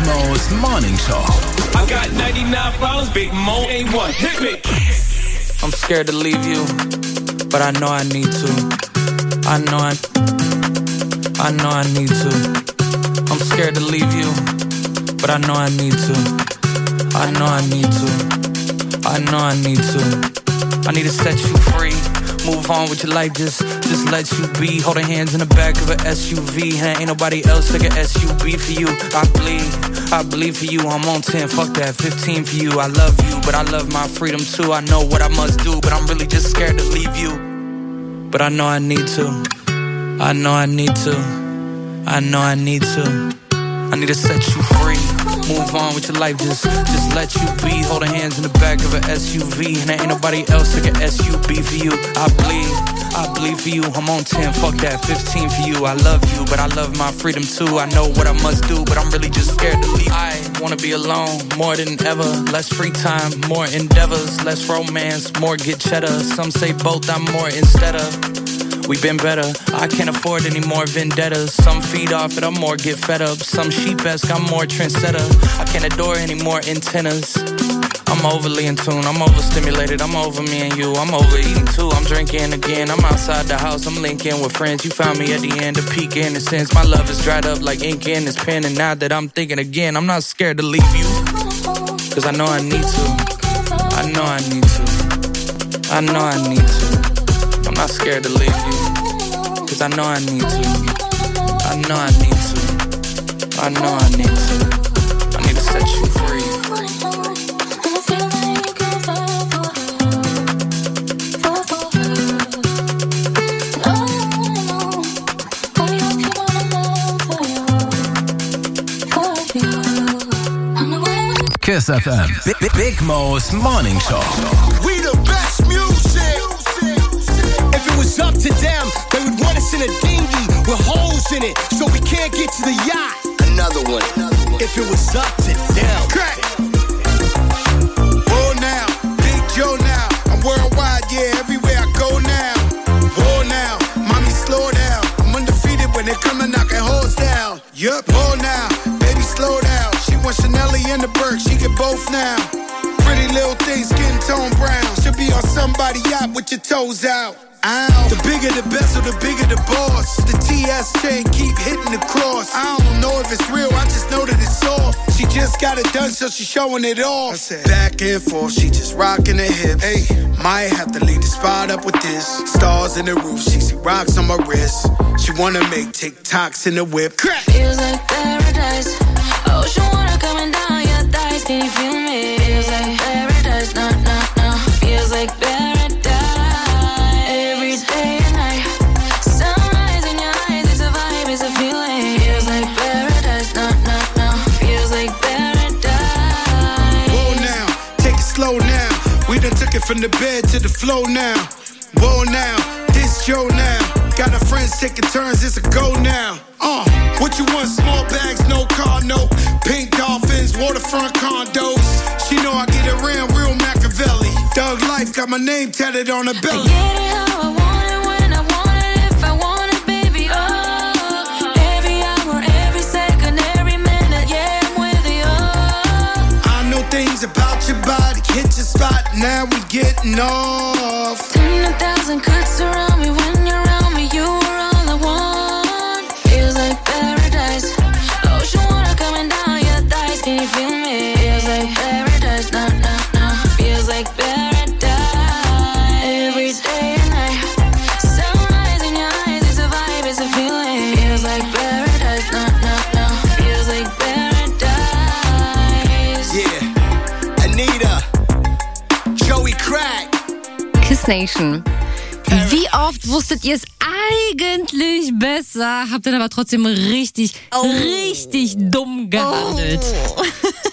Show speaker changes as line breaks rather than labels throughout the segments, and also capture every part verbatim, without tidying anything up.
Mo's Morning Show.
I got ninety-nine problems, Big Mo ain't one. Hit me.
I'm scared to leave you, but I know I need to. I know I, I know I need to. I'm scared to leave you, but I know I need to. I know I need to. I know I need to. I need to set you free. Move on with your life, just, just let you be. Holding hands in the back of an S U V. And ain't nobody else like an S U V for you. I bleed, I bleed for you. I'm on ten, fuck that, fifteen for you. I love you, but I love my freedom too. I know what I must do, but I'm really just scared to leave you. But I know I need to. I know I need to. I know I need to. I need to set you free. Move on with your life, just, just let you be. Holding hands in the back of an S U V. And ain't nobody else like an S U V for you. I bleed, I bleed for you. I'm on ten, fuck that, fifteen for you. I love you, but I love my freedom too. I know what I must do, but I'm really just scared to leave. I wanna be alone more than ever. Less free time, more endeavors. Less romance, more get cheddar. Some say both, I'm more instead of. We been better, I can't afford any more vendettas. Some feed off it, I'm more get fed up. Some sheep-esque, I'm more trendsetter. I can't adore any more antennas. I'm overly in tune, I'm overstimulated. I'm over me and you, I'm overeating too. I'm drinking again, I'm outside the house. I'm linking with friends, you found me at the end of peak innocence. My love is dried up like ink in this pen. And now that I'm thinking again, I'm not scared to leave you. Cause I know I need to. I know I need to. I know I need to. I'm not scared to leave you, cause I know I need to. I know I need to. I know I need to. I need to set you free.
Kiss F M. Big, Big Mo's Morning Show.
We the best music. If it was up to them, they would want us in a dinghy with holes in it, so we can't get to the yacht. Another one. If it was up to them. Crack. Whoa now, Big Joe now. I'm worldwide, yeah, everywhere I go now. Whoa now, mommy slow down. I'm undefeated when they come and knocking holes down. Yup. Whoa now, baby slow down. She wants Chanelly and the Burke, she get both now. Pretty little thing, skin tone brown. Should be on somebody's yacht with your toes out. Ow. The bigger the bezel, the bigger the boss. The T S chain keep hitting the cross. I don't know if it's real, I just know that it's soft. She just got it done, so she showing it off. Back and forth, she just rocking her hips. Hey, might have to leave the spot up with this. Stars in the roof, she see rocks on my wrist. She wanna make TikToks in the whip. Crack.
Feels like paradise. Ocean water coming down your thighs. Can you feel me? Feels like paradise. No, no, no. Feels like paradise.
Took it from the bed to the floor now. Whoa now, this Joe now. Got our friends taking turns, it's a go now. Uh, what you want? Small bags, no car, no. Pink dolphins, waterfront condos. She know I get around real Machiavelli. Thug life, got my name tatted on her belly.
I get it how I want it, when I want it, if I want it, baby, oh. Every hour, every second, every minute, yeah, I'm with you, oh.
I know things about your body, hit your spot, now we getting off.
Ten thousand could surround me when you're around me, you are all I want. Feels like paradise. Ocean water coming down your thighs, can you feel me? Feels like paradise, no, no, no. Feels like paradise. Every day and night. Sunrise in your eyes, it's a vibe, it's a feeling. Feels like paradise, no, no, no. Feels like paradise.
Yeah, Anita, Joey Crack.
Kiss Nation. Wie oft wusstet ihr es eigentlich besser, habt dann aber trotzdem richtig, oh. richtig dumm gehandelt.
Oh.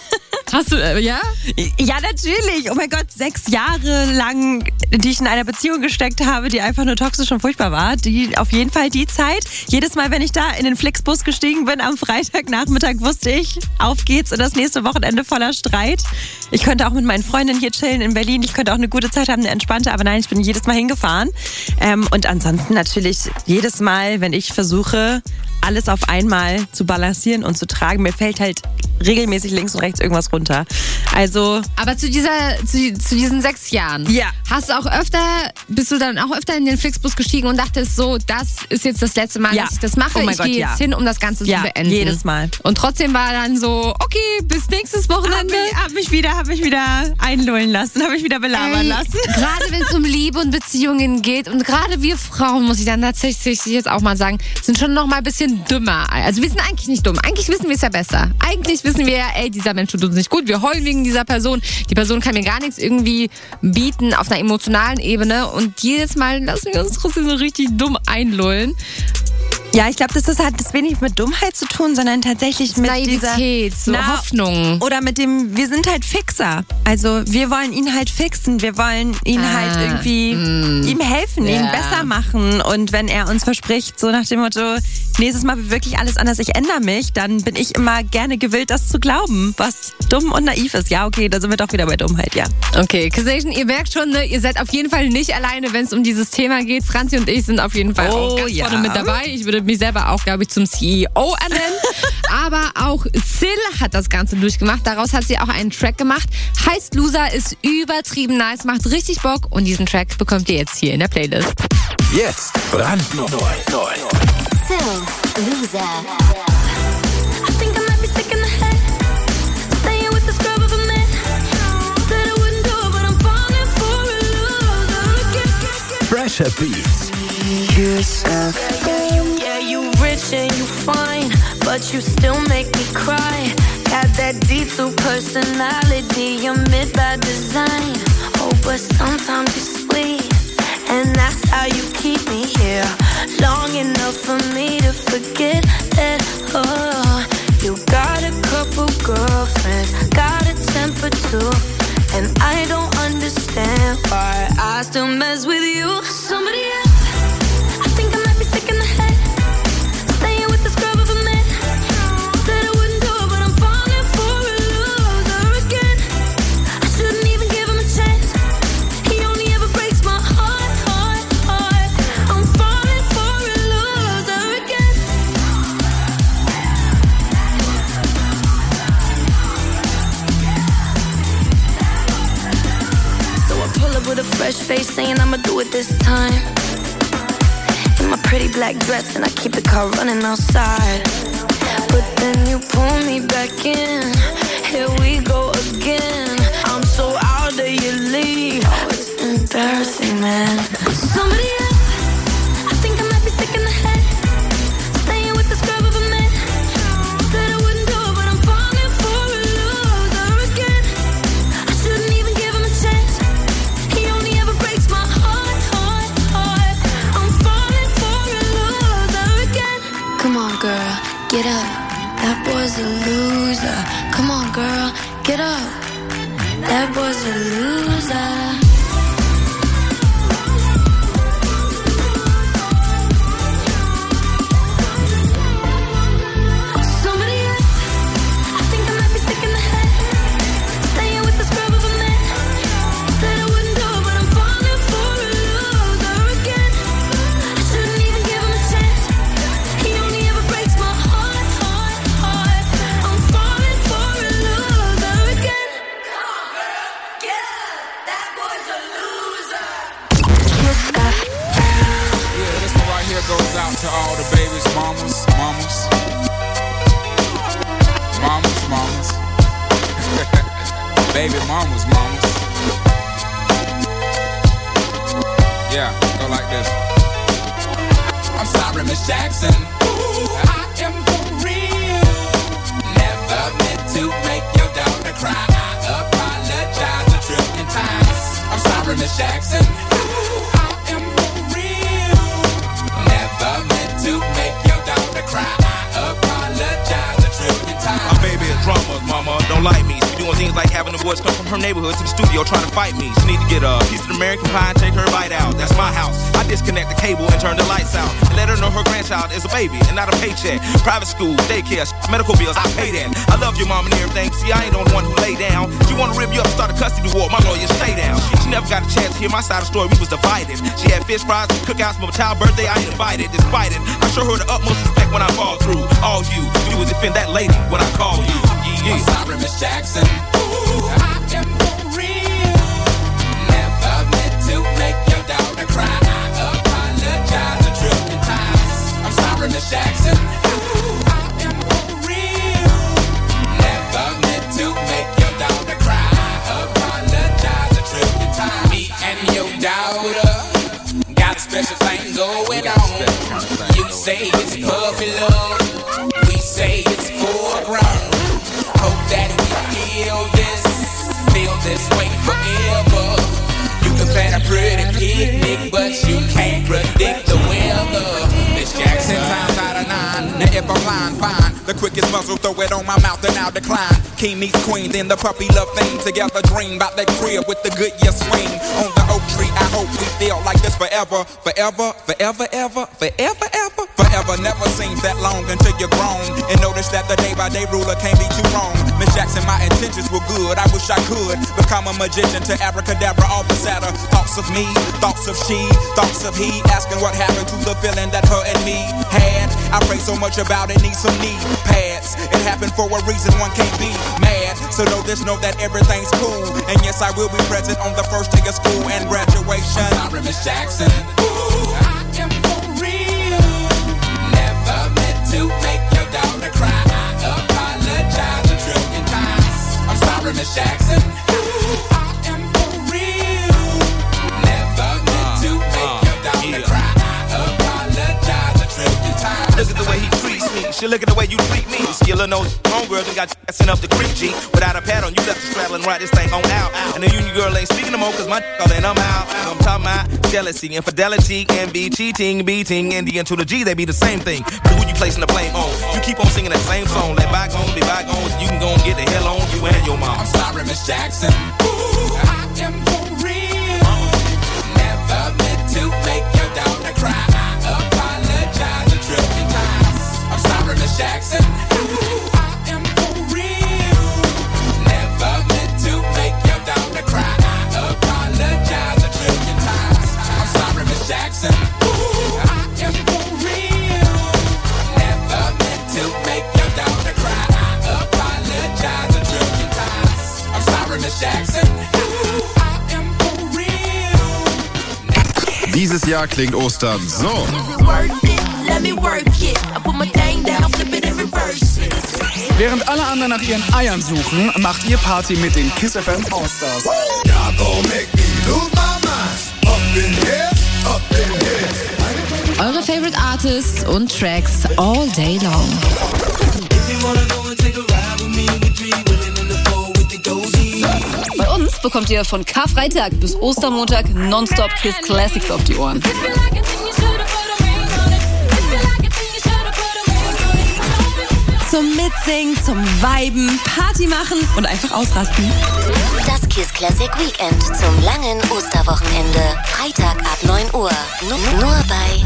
Hast du, äh, ja?
Ja, natürlich. Oh mein Gott, sechs Jahre lang, die ich in einer Beziehung gesteckt habe, die einfach nur toxisch und furchtbar war. Die, auf jeden Fall die Zeit. Jedes Mal, wenn ich da in den Flixbus gestiegen bin am Freitagnachmittag, wusste ich, auf geht's in das nächste Wochenende voller Streit. Ich könnte auch mit meinen Freundinnen hier chillen in Berlin. Ich könnte auch eine gute Zeit haben, eine entspannte. Aber nein, ich bin jedes Mal hingefahren. Ähm, und ansonsten natürlich jedes Mal, wenn ich versuche, alles auf einmal zu balancieren und zu tragen, mir fällt halt regelmäßig links und rechts irgendwas runter. Also.
Aber zu dieser, zu, zu diesen sechs Jahren.
Ja.
Hast du auch öfter, bist du dann auch öfter in den Flixbus gestiegen und dachtest so, das ist jetzt das letzte Mal,
ja.
dass ich das mache.
Oh mein
ich
Gott,
gehe
ja.
jetzt hin, um das Ganze
ja,
zu beenden.
Jedes Mal.
Und trotzdem war dann so, okay, bis nächstes Wochenende.
Hab mich, hab mich wieder, hab mich wieder einlullen lassen, hab mich wieder belabern
Ey,
lassen.
Gerade wenn es um Liebe und Beziehungen geht und gerade wir Frauen, muss ich dann tatsächlich jetzt auch mal sagen, sind schon noch mal ein bisschen dümmer. Also wir sind eigentlich nicht dumm. Eigentlich wissen wir es ja besser. Eigentlich wissen wir ja, ey, dieser Mensch tut uns nicht gut. Wir heulen wegen dieser Person. Die Person kann mir gar nichts irgendwie bieten auf einer emotionalen Ebene. Und jedes Mal lassen wir uns trotzdem so richtig dumm einlullen.
Ja, ich glaube, das ist, hat das wenig mit Dummheit zu tun, sondern tatsächlich mit
Naivität,
dieser
so
Na,
Hoffnung.
Oder mit dem, wir sind halt Fixer. Also wir wollen ihn halt fixen. Wir wollen ihn
Ah,
halt irgendwie
mm.
ihm helfen,
Ja.
ihn besser machen. Und wenn er uns verspricht, so nach dem Motto, nächstes Mal wird wirklich alles anders, ich ändere mich, dann bin ich immer gerne gewillt, das zu glauben, was dumm und naiv ist. Ja, okay, da sind wir doch wieder bei Dummheit, ja.
Okay, Kiss Nation, ihr merkt schon, ne, ihr seid auf jeden Fall nicht alleine, wenn es um dieses Thema geht. Franzi und ich sind auf jeden Fall
Oh,
auch ganz
ja.
vorne mit dabei. Ich würde mich selber auch, glaube ich, zum C E O ernennen. Aber auch Sil hat das Ganze durchgemacht. Daraus hat sie auch einen Track gemacht. Heißt Loser, ist übertrieben nice, macht richtig Bock. Und diesen Track bekommt ihr jetzt hier in der Playlist.
Jetzt brandneu. Neu.
Sil, Loser. I think I might be sick in the head. Staying with the scrub of a man. Said I wouldn't do it, but I'm falling for a loser again.
Fresher Beats.
Yeah, you rich and you fine, but you still make me cry. Got that D two personality, you're mid by design. Oh, but sometimes you're sweet, and that's how you keep me here. Long enough for me to forget that, oh, you got a couple girlfriends, got a temper too, and I don't understand why I still mess with you. Somebody else. I think I might be sick in the head. Staying with the scrub of a man. Said I wouldn't do it, but I'm falling for a loser again. I shouldn't even give him a chance. He only ever breaks my heart, heart, heart. I'm falling for a loser again. So I pull up with a fresh face, saying I'ma do it this time. In my pretty black dress, and I keep the car running outside. But then you pull me back in. Here we go again. I'm so out of your league. Oh, it's embarrassing, man. Somebody else. I think I might be sick in the head. Staying with the scrub of a man. Said I wouldn't do it, but I'm falling for a loser again. I shouldn't even give him a chance. He only ever breaks my heart, heart, heart. I'm falling for a loser again. Come on, girl, get up. That boy's a loser. Come on, girl, get up. That boy's a loser. Somebody else. I think I might be sick in the head. Staying with the scrub of a man. Said I wouldn't do it, but I'm falling for a loser again. I shouldn't even give him a chance. He only ever breaks my heart, heart, heart. I'm falling for a loser again. Come on, girl, get up. That boy's a loser.
Yeah, this one right here goes out to all the babies, mamas, mamas. Mamas, mamas. Baby mamas, mamas. Yeah, go like this. I'm sorry, Miss Jackson. Ooh, I am for real. Never meant to make your daughter cry. I apologize a trillion times. I'm sorry, Miss Jackson. Ooh, I am for real. Never meant to make your daughter cry. I apologize a trillion times.
My baby is drama, mama. Don't like me. She doing Seems like having the boys come from her neighborhood to the studio trying to fight me. She need to get a piece of American pie and take her bite out. That's my house. I disconnect the cable and turn the lights out. And let her know her grandchild is a baby and not a paycheck. Private school, daycare, medical bills, I pay that. I love your mom and everything. See, I ain't the only one who lay down. She wanna rip you up, start a custody war. My lawyer, stay down. She never got a chance to hear my side of the story. We was divided. She had fish fries, cookouts, my child birthday. I ain't invited. Despite it, I show her the utmost respect when I fall through. All you, you would defend that lady when I call you. Yeah.
I'm sorry, Miss Jackson. Ooh, I am for real. Never meant to make your daughter cry. I apologize a trillion times. I'm sorry, Miss Jackson. Ooh, I am for real. Never meant to make your daughter cry. I apologize a trillion times. Me and your daughter got a special thing going on. You say it's puppy love. We say it's foreground. Hope that we feel this, feel this way forever. You can plan a pretty picnic, but you can't predict the weather. Miss Jackson, times out of nine.
Now if I'm lying, fine. The quickest muzzle, throw it on my mouth and I'll decline. King meets queen, then the puppy love thing. Together dream about that crib with the good year swing. On the oak tree, I hope we feel like this forever. Forever, forever, ever, forever, ever. Forever never seems that long until you're grown. And notice that the day by day ruler can't be too wrong. Miss Jackson, my intentions were good. I wish I could become a magician to abracadabra all the sadder. Thoughts of me, thoughts of she, thoughts of he. Asking what happened to the feeling that her and me had. I pray so much about it, need some knee pads. It happened for a reason, one can't be mad. So know this, know that everything's cool. And yes, I will be present on the first day of school and graduation.
I'm sorry, Miss Jackson. Ooh, I am for real. Never meant to make your daughter cry. I apologize a trillion times. I'm sorry, Miss Jackson. Ooh, I am for real. Never meant to make your daughter cry. I apologize a trillion times.
Look at the way he treats me. She look at the way you treat me. See a little nose homegirl done got sent up the creek, G. Without a pad on, you left the straddle and ride this thing on out. And the union girl ain't speaking no more, cause my all in, I'm out. I'm talking about jealousy, infidelity, envy, cheating, beating, and the N to the G, they be the same thing. But who you placing the blame on? You keep on singing that same song. Let bygones be bygones, you can go and get the hell on you and your mom.
I'm sorry, Miss Jackson. Ooh, I am for real. Never meant to make your daughter cry. I apologize a trillion times. I'm sorry, Miss Jackson. Ooh, I am for real. Never meant to make your daughter cry. I apologize a trillion times. I'm sorry, Miss Jackson. Ooh, I am for real. Never meant to make your daughter cry. I apologize a trillion times. I'm sorry, Miss Jackson. Ooh, I am for real.
Dieses Jahr klingt Ostern so.
Während alle anderen nach ihren Eiern suchen, macht ihr Party mit den Kiss F M All-Stars.
Eure Favorite Artists und Tracks all day long.
Bei uns bekommt ihr von Karfreitag bis Ostermontag nonstop Kiss Classics auf die Ohren.
Zum Mitsingen, zum Viben, Party machen und einfach ausrasten.
Das Kiss Classic Weekend zum langen Osterwochenende. Freitag ab neun Uhr. Nur, nur bei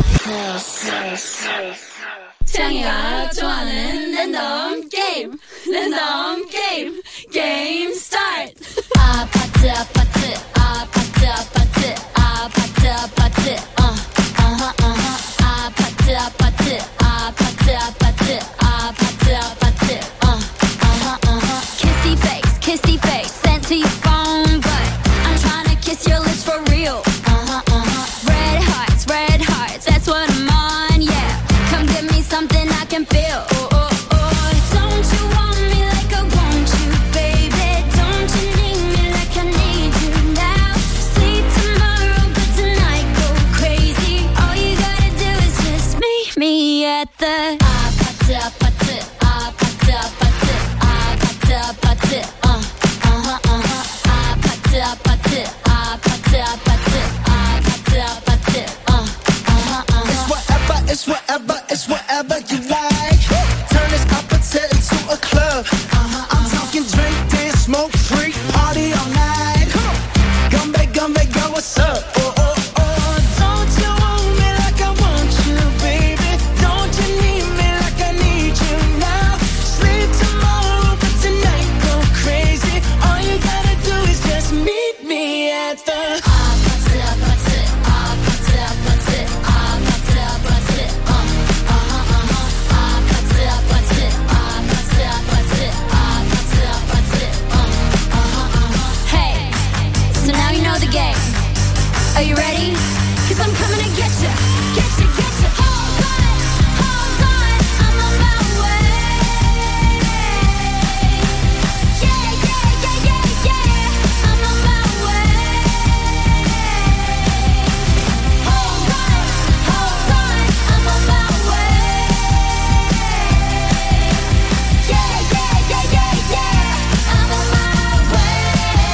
창이가 좋아하는 랜덤 게임. 랜덤 게임. 게임 스타트. 아파트 아파트 아파트 아파트 아파트 아파트 어 어허 어허 아파트 아파트 아파트 아파트 아파트 아파트 어 어허 어허 Kissy face kissy face sent to your phone but I'm trying to kiss your lips for real uh-huh uh-huh red hearts red hearts that's what I'm on yeah come give me something I can feel oh oh oh don't you want me like I want
what's up? Oh, oh, oh. Don't you want me like I want you, baby? Don't you need me like I need you now? Sleep tomorrow, but tonight go crazy. All you gotta do is just meet me at the
Are you ready? Cause I'm coming to get you, get you, get you. Hold on, hold on, I'm on my way. Yeah, yeah, yeah, yeah, yeah, I'm on my way. Hold on, hold on, I'm on my way. Yeah, yeah, yeah, yeah, yeah, I'm on my way.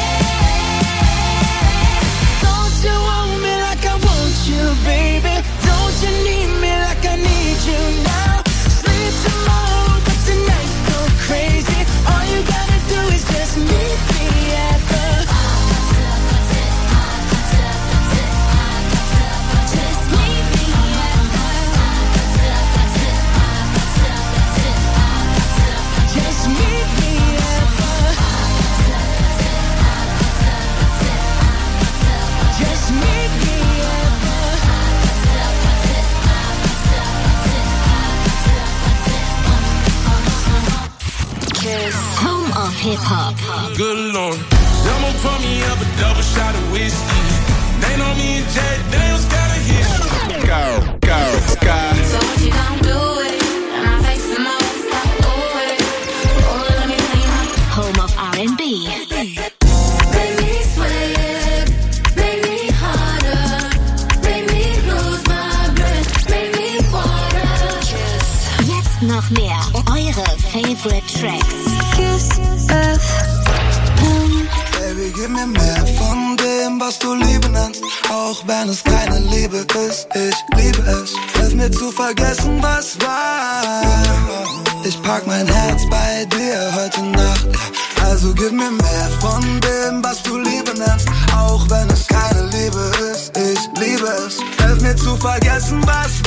Don't you want me like I want you, baby? Don't you need me like I need you now? Sleep tomorrow, but tonight go crazy. All you gotta do is just meet me at the Just meet me at the Just meet me at the Just meet me at
Kiss. Home of Hip Hop.
Good Lord, someone pour me up a double shot of whiskey. They know me and Jay Daniels got a hit. Go, go, go.
So what you gon' do with it? And I face the most, stop with it. Oh, let me tell you my
Home of R and B.
Make me sweat, make me harder, make me lose my breath, make me water.
Jetzt noch mehr eure Favorite Tracks.
Kiss F M.
Baby, gib mir mehr von dem, was du Liebe nennst, auch wenn es keine Liebe ist. Ich liebe es, hilf mir zu vergessen, was war. Ich pack mein Herz bei dir heute Nacht. Also gib mir mehr von dem, was du Liebe nennst, auch wenn es keine Liebe ist. Ich liebe es, hilf mir zu vergessen, was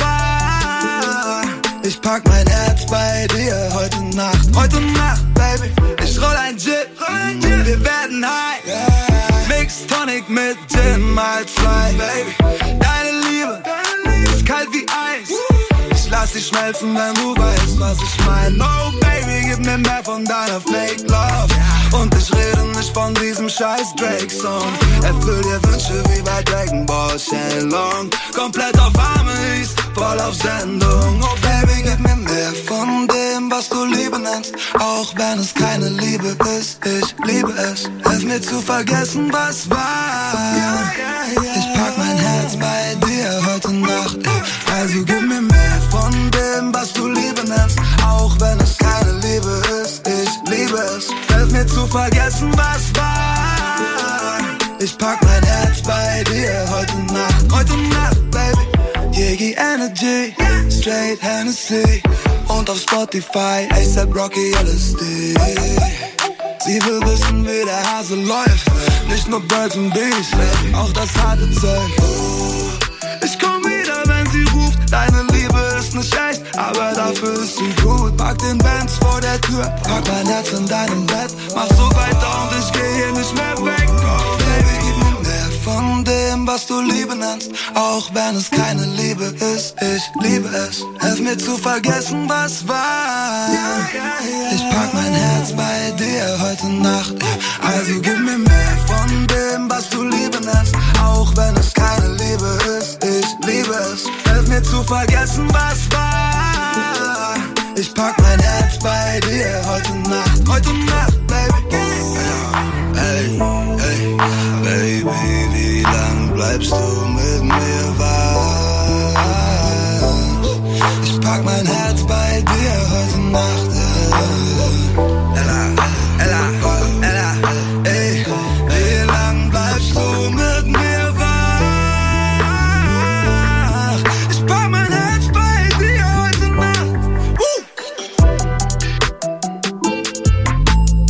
war. Ich pack mein Herz bei dir heute Nacht. Heute Nacht, Baby, ich roll ein Gin, wir werden high. Mix Tonic mit Gin mal zwei, Baby. Deine Liebe ist kalt wie Eis. Ich lass dich schmelzen, wenn du weißt, was ich mein. Oh, Baby, gib mir mehr von deiner Fake Love. Und ich rede nicht von diesem scheiß Drake-Song. Erfüll dir Wünsche wie bei Dragon Ball Shenlong. Komplett auf Amis, voll auf Sendung. Oh, Baby, gib mir mehr von dem, was du Liebe nennst, auch wenn es keine Liebe ist. Ich liebe es, hilf mir zu vergessen, was war. Ich pack mein Herz bei dir heute Nacht. Also gib mir mehr von dem, was du Liebe nennst, auch wenn es keine Liebe ist. Ich liebe es, hilf mir zu vergessen, was war. Ich pack mein Herz bei dir heute Nacht. Heute Nacht, Baby. Yegi Energy, Straight Hennessy und auf Spotify A$AP Rocky L S D. Sie will wissen, wie der Hase läuft, nicht nur Birds und Bees, auch das harte Zeug. Ich komm wieder, wenn sie ruft, deine Liebe ist nicht echt, aber dafür ist sie gut. Pack den Benz vor der Tür, pack mein Herz in deinem Bett, mach so weiter und ich geh hier nicht mehr weg. Oh, Baby, gib mir mehr von dem, was du Liebe nennst, auch wenn es keine Liebe ist. Ich liebe es, hilf mir zu vergessen, was war. Ich pack mein Herz bei dir heute Nacht. Also gib mir mehr von dem, was du Liebe nennst, auch wenn es keine Liebe ist. Ich liebe es, hilf mir zu vergessen, was war. Ich pack mein Herz bei dir heute Nacht. Heute Nacht, Baby. Hey, hey, Baby, wie lang bleibst du mit mir wach? Ich pack mein Herz bei dir heute Nacht. Ella, Ella, Ella, ey, wie lang bleibst du mit mir wach? Ich pack mein Herz bei dir heute Nacht. Woo!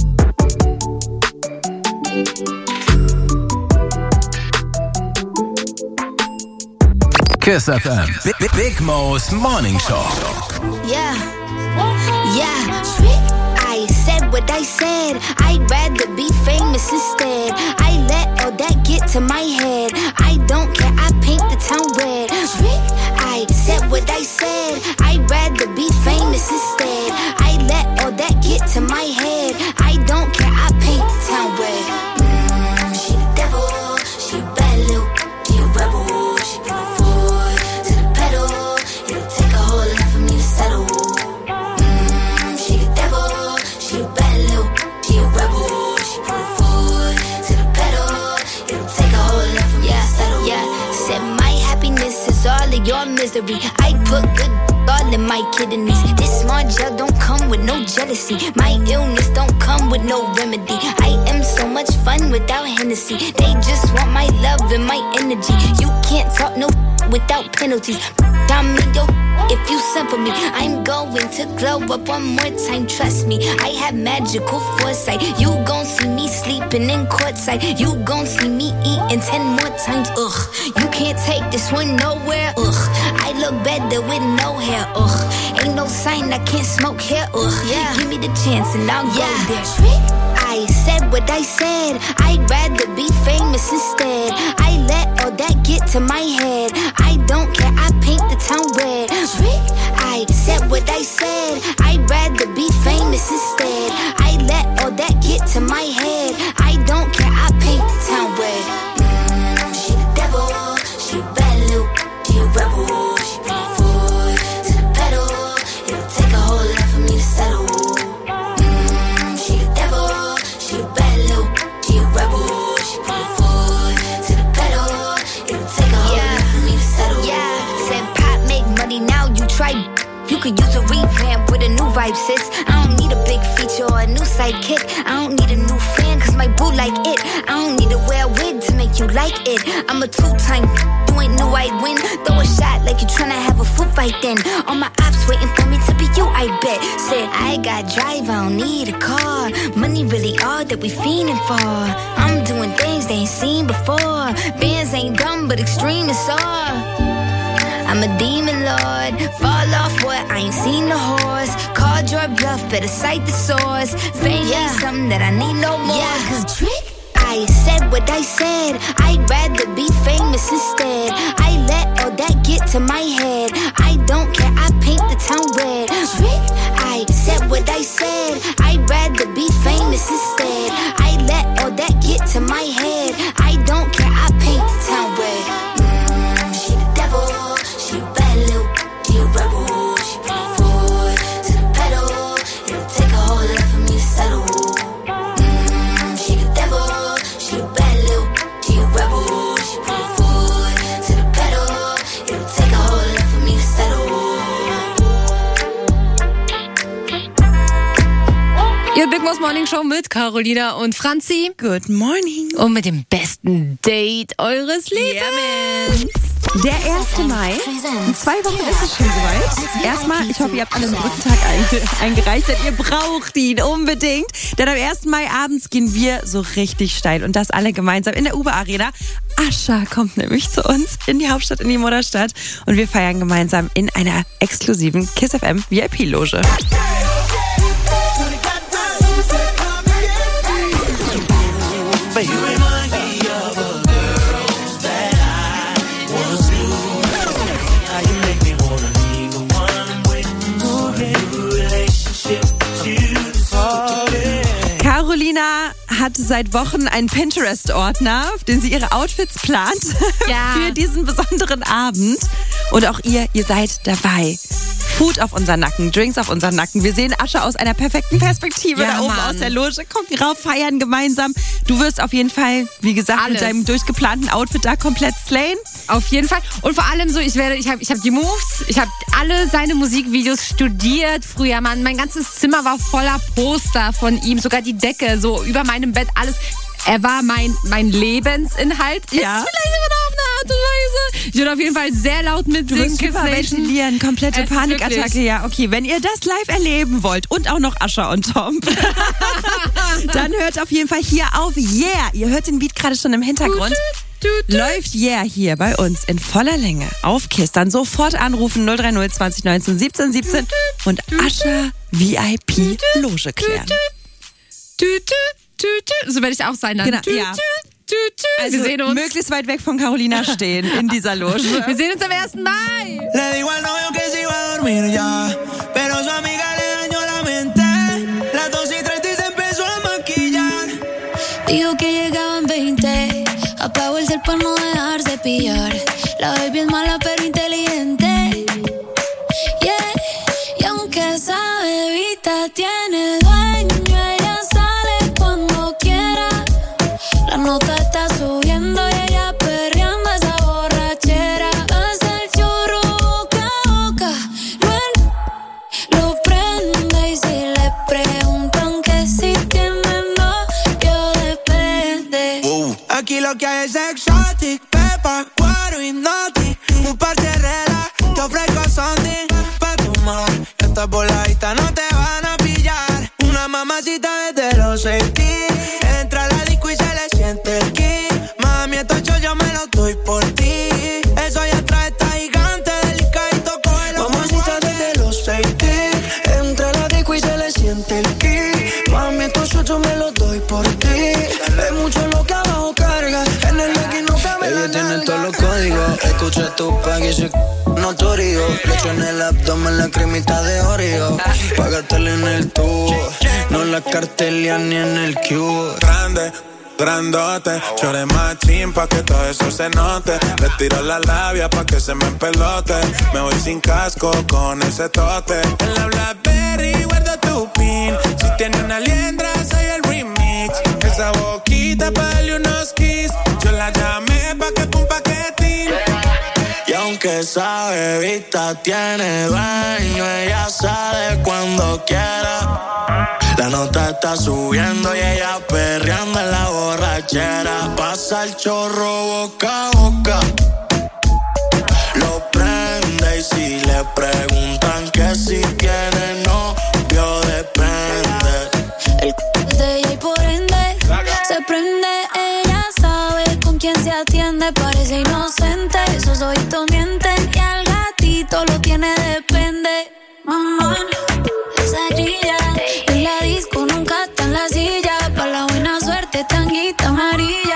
Kiss F M. Big, Big, Big Mo's Morning Show.
Yeah, yeah. I said what I said. I'd rather be famous instead. I let all that get to my head. I don't care. I paint the town red. I said what I said. I'd rather be famous instead. I let all that get to my head. I don't care. I paint the town red. Mm, she the devil. She a bad little. She a rebel. She put her foot to the pedal. It'll take a whole lot for me to settle. Mm, she the devil. She a bad little. She a rebel. She put her foot to the pedal. It'll take a whole lot for me to settle. Yeah, said my happiness is all of your misery. I put good all in my kidneys. This small gel don't come with no jealousy. My illness don't come with no remedy. I am so much fun without Hennessy. They just want my love and my energy. You can't talk no without penalties. I'm in your if you send for me. I'm going to glow up one more time, trust me. I have magical foresight. You gon' see me sleeping in courtside. You gon' see me eating ten more times, ugh. You can't take this one nowhere, ugh. I look better with no hair, ugh. Ain't no sign I can't smoke here, ugh. Yeah. Give me the chance and I'll yeah. go there. I said what I said. I'd rather be famous instead. I let all that get to my head. I don't care. I paint the town red. I said what I said. I'd rather be famous instead. I let all that get to my head. I don't care. I paint the town red. Mm, she the devil. She a bad little. She a rebel. She put her foot to the pedal. It'll take a whole lot for me to settle. Mm, she the devil. She a bad little. She a rebel. She put her foot to the pedal. It'll take a whole yeah. lot for me to settle. Yeah, said pop make money now. You try. You could use a revamp with a new vibe, sis. I don't need a big feature or a new sidekick. I don't need a new fan, cause my boo like it. I don't need to wear a wig to make you like it. I'm a two-time, you ain't knew I'd win. Throw a shot like you tryna have a foot fight then. All my ops waiting for me to be you, I bet. Said, I got drive, I don't need a car. Money really all that we fiending for. I'm doing things they ain't seen before. Bands ain't dumb, but extreme is all. I'm a demon lord, fall off what, I ain't seen the horse. Called your bluff, better cite the source. Fame yeah. ain't something that I need no more. Yeah, cause trick, I said what I said. I'd rather be famous instead. I let all that get to my head. I don't care, I paint the town red. Trick, I said what I said. I'd rather be famous instead. I let all that get to my head. I don't care, I paint the town red. Mm, she the devil. She a bad little, she a rebel. She put her foot to the pedal. It'll take a whole lot for me to settle. Mm, she the devil. She a bad little, she a rebel. She put her foot to the pedal. It'll take a whole lot for me to settle.
Ihr Big Mo's Morning Show mit Carolina und Franzi.
Good morning.
Und mit dem besten Date eures Lebens.
Yeah, der erste Mai. In zwei Wochen ist es schon soweit. Erstmal, ich hoffe, ihr habt alle einen Brückentag eingereicht, denn ihr braucht ihn unbedingt. Denn am ersten Mai abends gehen wir so richtig steil und das alle gemeinsam in der Uber Arena. Ascha kommt nämlich zu uns in die Hauptstadt, in die Mutterstadt und wir feiern gemeinsam in einer exklusiven Kiss F M V I P-Loge. Carolina hat seit Wochen einen Pinterest-Ordner, auf den sie ihre Outfits plant
ja.
für diesen besonderen Abend. Und auch ihr, ihr seid dabei. Food auf unseren Nacken, Drinks auf unseren Nacken. Wir sehen Ascha aus einer perfekten Perspektive
ja,
da oben
Mann.
aus der Loge. Gucken rauf, feiern gemeinsam. Du wirst auf jeden Fall, wie gesagt,
Alles.
mit deinem durchgeplanten Outfit da komplett slayen.
Auf jeden Fall. Und vor allem so, ich werde, ich habe ich hab die Moves, ich habe alle seine Musikvideos studiert früher, Mann. Mein ganzes Zimmer war voller Poster von ihm, sogar die Decke, so über meinem Bett, alles. Er war mein, mein Lebensinhalt. Ist
Ja.
vielleicht aber noch auf eine Art und Weise. Ich würde auf jeden Fall sehr laut
Du
mitsingen.
wirst
Kiss
super
Nation.
ventilieren, komplette
Es ist
Panikattacke.
wirklich-
Ja, okay. Wenn ihr das live erleben wollt und auch noch Ascha on top, dann hört auf jeden Fall hier auf Yeah. Ihr hört den Beat gerade schon im Hintergrund. läuft Yeah hier bei uns in voller Länge auf KISS. Dann sofort anrufen null drei null zwanzig neunzehn siebzehn siebzehn und Ascha V I P Loge klären.
So werde ich auch sein dann.
Genau, ja. Also
wir sehen uns
möglichst weit weg von Carolina stehen in dieser Loge.
Wir sehen uns am ersten Mai.
Le digo al novio que se iba a dormir ya, pero su amiga le dañó la mente. Las dos y treinta y se empezó a maquillar.
Dijo que llegaban veinte. Apagó el cel para no dejarse pillar. La baby es mala pero inteligente. Yeah. Y aunque esa bebita tiene dueño, ella sale cuando quiera. La nota está subiendo y ella perreando esa borrachera. Pasa el churro boca a boca, lo, lo prende y si le preguntan que si tiene novio depende.
Uh. Aquí lo que hay es exotic, pepa, cuero, hipnotic. Un par de reglas, te ofrezco something pa' tomar. Estas voladitas no te van a pillar. Una mamacita desde los sesenta. Entra a la disco y se le siente el ki. Mami, estos yo me los doy por ti. Eso ya trae esta gigante delicadito, cógelo. Mamacita desde los sesenta. Entra a la disco y se le siente el ki. Mami, estos yo me los doy por ti. Es mucho lo que abajo carga. En el legging no cabe la nalga. Ella tiene todos los códigos. Escucha tu pack y se notorio. Le echo en el abdomen la cremita de Oreo. Págatela en el tubo. No la cartelia ni en el cubo.
Grande, grandote, chore machín pa' que todo eso se note. Le tiro la labia pa' que se me empelote. Me voy sin casco con ese tote. En la Blackberry guardo tu pin. Si tiene una liendra soy el remix. Esa boquita pa' darle unos kiss. Yo la llamé pa' que pum paquetín.
Y aunque esa bebita tiene dueño, ella sale cuando quiera. La nota está subiendo y ella perreando en la borrachera. Pasa el chorro boca a boca, lo prende y si le preguntan que si tiene novio depende.
El c- de ella y por ende se prende. Ella sabe con quién se atiende. Parece inocente, esos ojitos mienten. Y al gatito lo tiene depende. Mamá, esa grilla en la disco nunca está en la silla. Pa' la buena suerte, tanguita amarilla.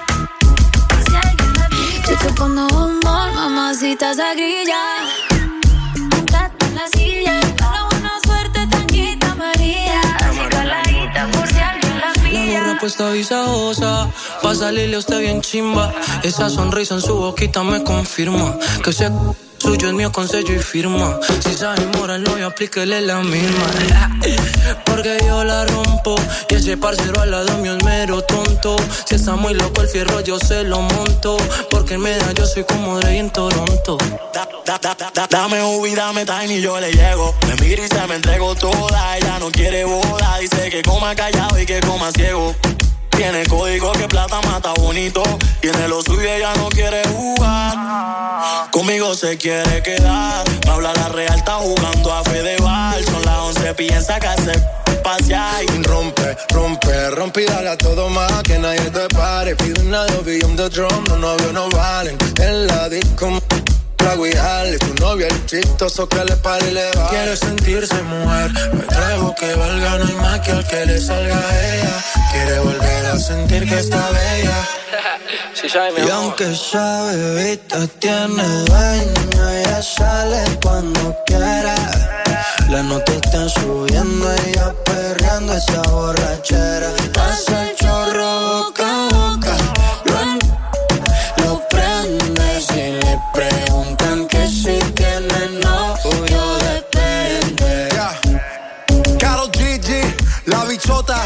Chucho cuando bombón, mamacita esa grilla. Nunca está en la silla. Pa' la buena suerte, tanguita amarilla. Así caladita por si alguien la pilla.
La gorra puesta visajosa, pa' salirle a usted bien chimba. Esa sonrisa en su boquita me confirma que se suyo es mío con sello y firma. Si se enamora el novio, aplíquele la misma. Porque yo la rompo y ese parcero al lado mío es mero tonto. Si está muy loco el fierro yo se lo monto. Porque en media yo soy como Dre en Toronto.
Da, da, da, da, da, dame Ubi, dame Tiny y yo le llego. Me mira y se me entrego toda. Ella no quiere boda, dice que coma callado y que coma ciego. Tiene código que plata mata bonito. Tiene lo suyo y ella no quiere jugar. Conmigo se quiere quedar. Me habla la real, está jugando a Fedeval. Son las once, piensa que hace pasear.
Rompe, rompe, rompe y dale a todo más. Que nadie te pare. Pide una de billón de drum. Los novios no valen. En la disco la guiarle. Tu novio el chistoso que le pare y le va.
Quiere sentirse mujer. Me traigo que valga, no hay más que al que le salga a ella. Quiere volver a sentir que está bella.
Sí, y aunque esa bebita tiene dueño, ella sale cuando quiera. La nota está subiendo, ella perreando esa borrachera. Pasa el chorro boca a boca, lo, lo prende y si le preguntan que si tiene novio depende.
Yeah. Karol G G, la bichota.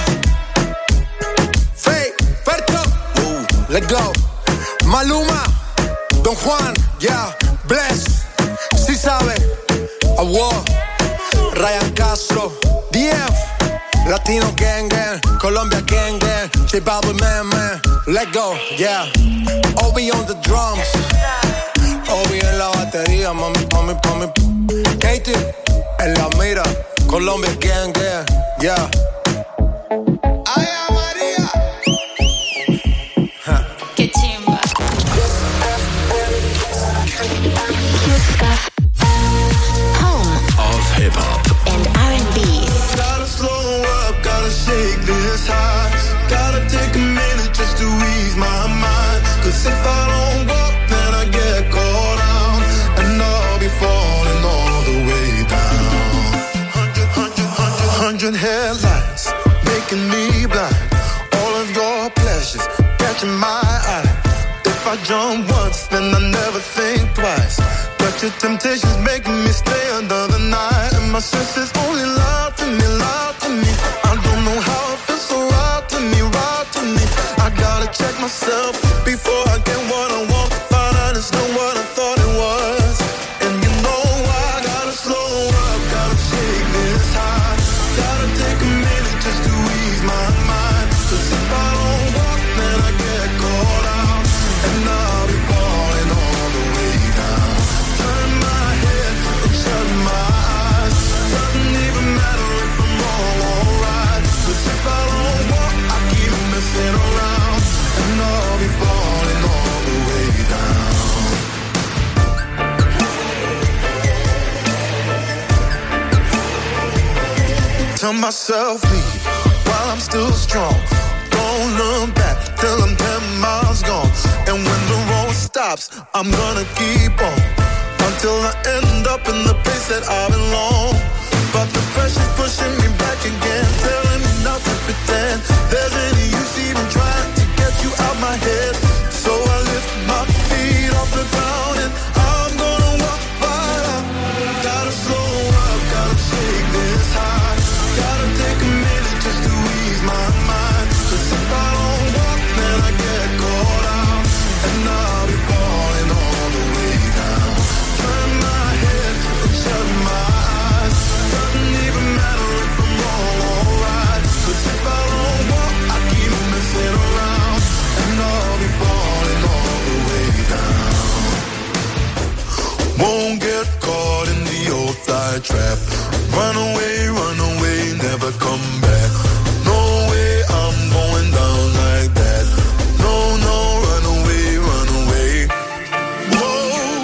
Faye, Ferto, uh, let's go. Maluma, Don Juan, yeah, Bless, si sabe, Award, Ryan Castro, D F, Latino Gang Gang, Colombia Gang Gang, J Balvin Man Man, let's go, yeah. Obi on the drums, Obi en la batería, mami, mami, mami. Katie, en la mira, Colombia Gang Gang, yeah.
Qué chimba.
this high. Gotta take a minute just to ease my mind. Cause if I don't walk, then I get caught out. And I'll be falling all the way down. Hundred, hundred, hundred, hundred headlights making me blind. All of your pleasures catching my eye. If I jump once, then I never think twice. But your temptation's making me stay another night. And my senses only lie to me, lie to me. I don't know how it feels so right to me, right to me. I gotta check myself before I get what I want. Find out it's not what I thought it was. And you know I gotta slow up, gotta shake this high. Gotta take a minute just to ease my mind. Cause if I don't walk, then I get caught out. And I'll be falling all the way down. Turn my head and shut my eyes. Doesn't even matter if I'm wrong or right. Cause if I don't walk, I keep messing around. And I'll be falling all the way down. Tell myself leave while I'm still strong. Don't look back till I'm ten miles gone. And when the road stops, I'm gonna keep on until I end up in the place that I belong. But the pressure's pushing me back again, telling me not to pretend there's any use even trying to get you out my head. So I lift my feet off the ground and I'm gonna walk right out. Gotta slow up, gotta shake this high. Gotta take a minute just to ease my mind. Cause if I don't walk, then I get caught out. And I'll be falling all the way down. Turn my head and shut my eyes. Doesn't even matter if I'm wrong or right. Cause if I don't walk, I keep messing around. And I'll be falling all the way down. Won't get caught in the old fly trap. Run away, run away, never come back. No way I'm going down like that. No, no, run away, run away. Whoa,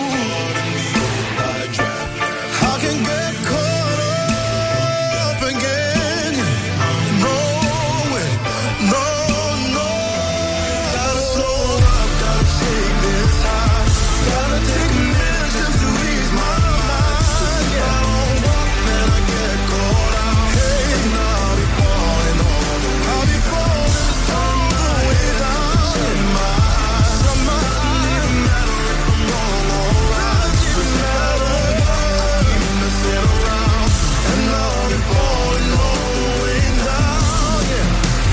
I can get caught up again. No way, no, no. Gotta slow up, gotta shake this high. Gotta take a minute just to ease my mind. Cause if I don't walk, then I get caught out. Hey, and I'll be falling all the way. I'll be falling all the way down. Shut my eyes, shut my eyes. Doesn't even matter if I'm wrong or right. Cause if I don't walk, I keep messing around. And I'll be falling all the way down, yeah.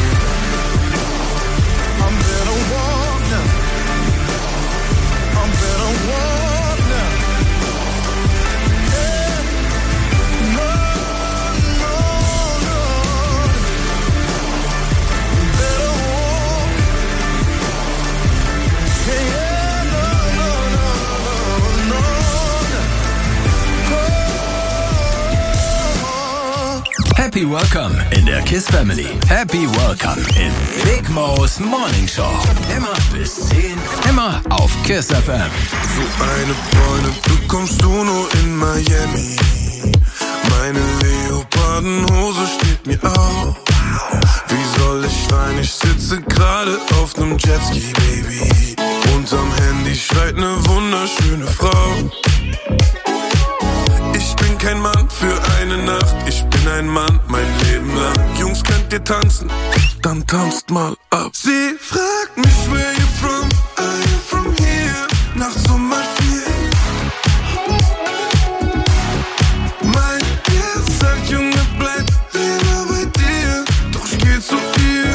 I'm better walk now. I'm better walk now. Yeah. No, no, no. Better walk. Yeah, yeah, no, no, no, no, no.
Happy Welcome in der KISS Family. Happy Welcome in Big Mo's Morning Show. Immer bis zehn. Immer auf KISS F M.
So eine Freundin bekommst du nur in Miami. Meine Leopardenhose steht mir auf. Wie soll ich weinen? Ich sitze gerade auf nem Jetski, Baby. Unterm Handy schreit ne wunderschöne Frau. Ich bin kein Mann für eine Nacht. Ich bin ein Mann mein Leben lang. Jungs, könnt ihr tanzen? Dann tanzt mal ab. Sie fragt mich, where you from? Are you from here? Nachts um halb vier. Mein Herz sagt, Junge, bleib lieber bei dir. Doch ich geh zu ihr.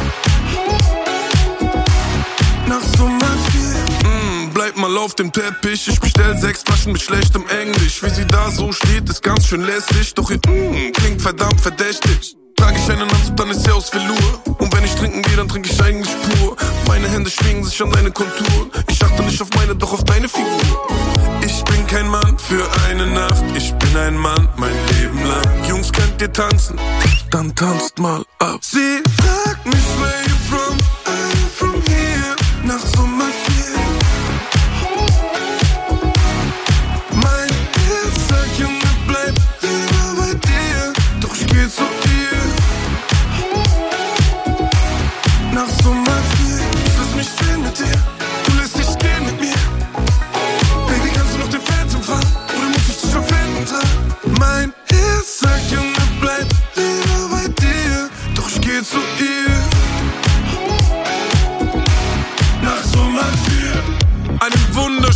Nachts um halb vier. Mm, bleib mal auf dem Teppich. Ich bestell sechs Flaschen mit schlechtem Englisch. Wie sie da so steht, ist ganz schön lässig. Doch ihr mm, klingt verdammt verdächtig. Trag ich einen Anzug, dann ist sie aus Velour. Und wenn ich trinken gehe, dann trinke ich eigentlich pur. Meine Hände schwingen sich an deine Konturen. Ich achte nicht auf meine, doch auf deine Figur. Ich bin kein Mann für eine Nacht. Ich bin ein Mann mein Leben lang. Jungs, könnt ihr tanzen? Dann tanzt mal ab. Sie fragt mich, where you from? Are you from here? Nachts um halb vier. Mein Herz sagt, Junge, bleib lieber bei dir. Doch ich geh zu ihr.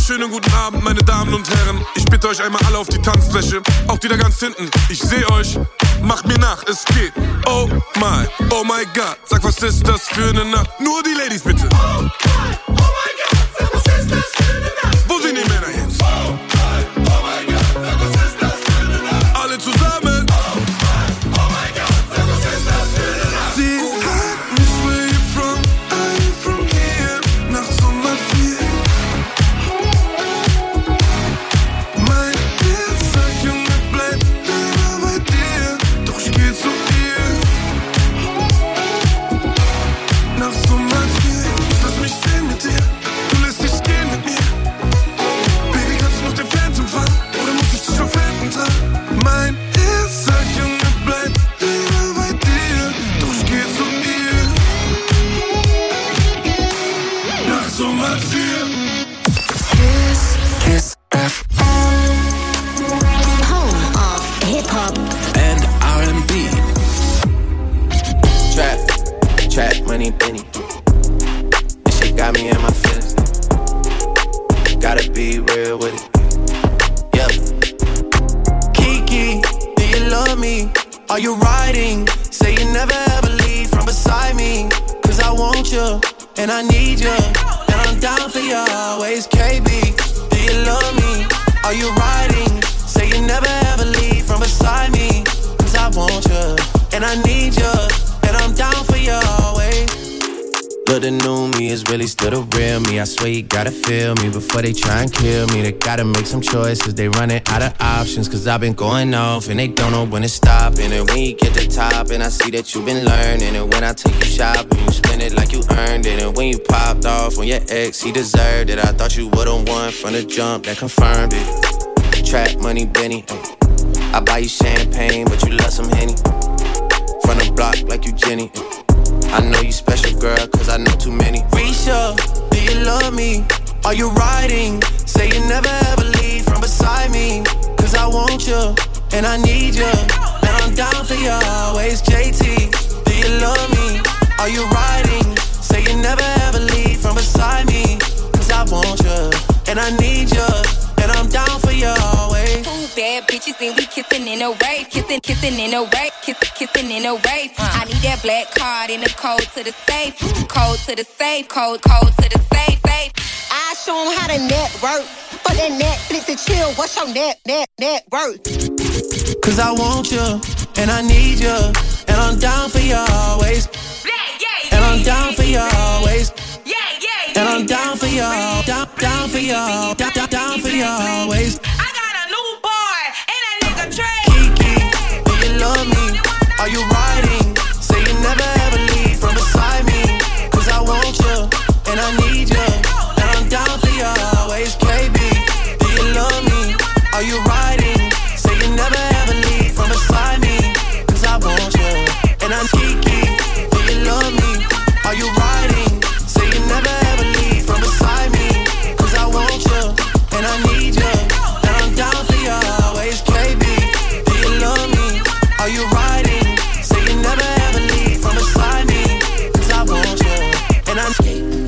Schönen guten Abend, meine Damen und Herren. Ich bitte euch einmal alle auf die Tanzfläche. Auch die da ganz hinten. Ich seh euch. Macht mir nach, es geht. Oh my, oh my God. Sag, was ist das für eine Nacht? Nur die Ladies bitte. Oh my, oh my God. Sag, was ist das für eine Nacht? Wo sind die Männer jetzt? Oh my, oh my God. Sag, was ist das für eine Nacht? Alle zusammen. Oh my, oh my God. Sag, was ist das für eine Nacht? Sie fragt mich, where you from? I'm from here. Nach Sommer vier. Mein Herz sagt, Junge, bleib lieber bei dir. Doch ich geh zu ihr. Nach Sommer vier. Lass mich sehen mit dir. Du lässt dich gehen mit mir. Baby, kannst du noch den Phantom fahren? Oder muss ich dich verpfänden tragen? Mein Herz sagt, Junge, bleib lieber bei dir. Doch ich geh zu ihr. Nach Sommer vier.
Kiss, Kiss F M. Home of hip hop
and R and B.
Trap, trap, money, penny. This shit got me in my feelings. Gotta be real with it. Yeah. Kiki, do you love me? Are you riding? Say you never ever leave from beside me. Cause I want you, and I need you. And I'm down for you always, K B. Do you love me? Are you riding? Say you never ever leave from beside me. Cause I want you, and I need you. And I'm down for you always. Look, the new me is really still the real me. I swear you gotta feel me before they try and kill me. They gotta make some choices, they running out of options. Cause I've been going off and they don't know when to stop. And when you get to top and I see that you've been learning. And when I take you shopping, you spend it like you earned it. And when you popped off on your ex, he deserved it. I thought you would've won from the jump, that confirmed it. Trap money, Benny, ay. I buy you champagne, but you love some Henny. From the block like you Jenny. I know you special, girl, cause I know too many. Risha, do you love me? Are you riding? Say you never ever leave from beside me. Cause I want you, and I need you. And I'm down for you always, J T. Do you love me? Are you riding? Say you never ever leave from beside me. Cause I want you, and I need you. And I'm down for you always.
Two bad bitches and we kissing in a wave. Kissing, kissing in a wave. Kissing, kissing in a wave. Uh. I need that black card in the code to the safe. Code to the safe. Code, code to the safe. Safe.
I show them how to network. For that Netflix and chill. What's your net, net, net worth?
Cause I want you, and I need you. And I'm down for you always.
Yeah, yeah, yeah,
and I'm down for you always.
Yeah, yeah, yeah.
And I'm down for you, down, down for you, down, down, down for you always.
I got a new boy, and that nigga Trey.
Kiki, do you love me? Are you riding? Say you never ever leave from beside me. Cause I want you, and I need you. And I'm down for you always, K B. Do you love me? Are you riding? Say you never ever leave from beside me. Cause I want you, and I'm Kiki. Do you love me? Are you riding? Say you never ever leave from beside me. Cause I want you, and I need you. And I'm down for you always, K B. Do you love me? Are you riding? Say you never ever leave from beside me. Cause I want you, and I'm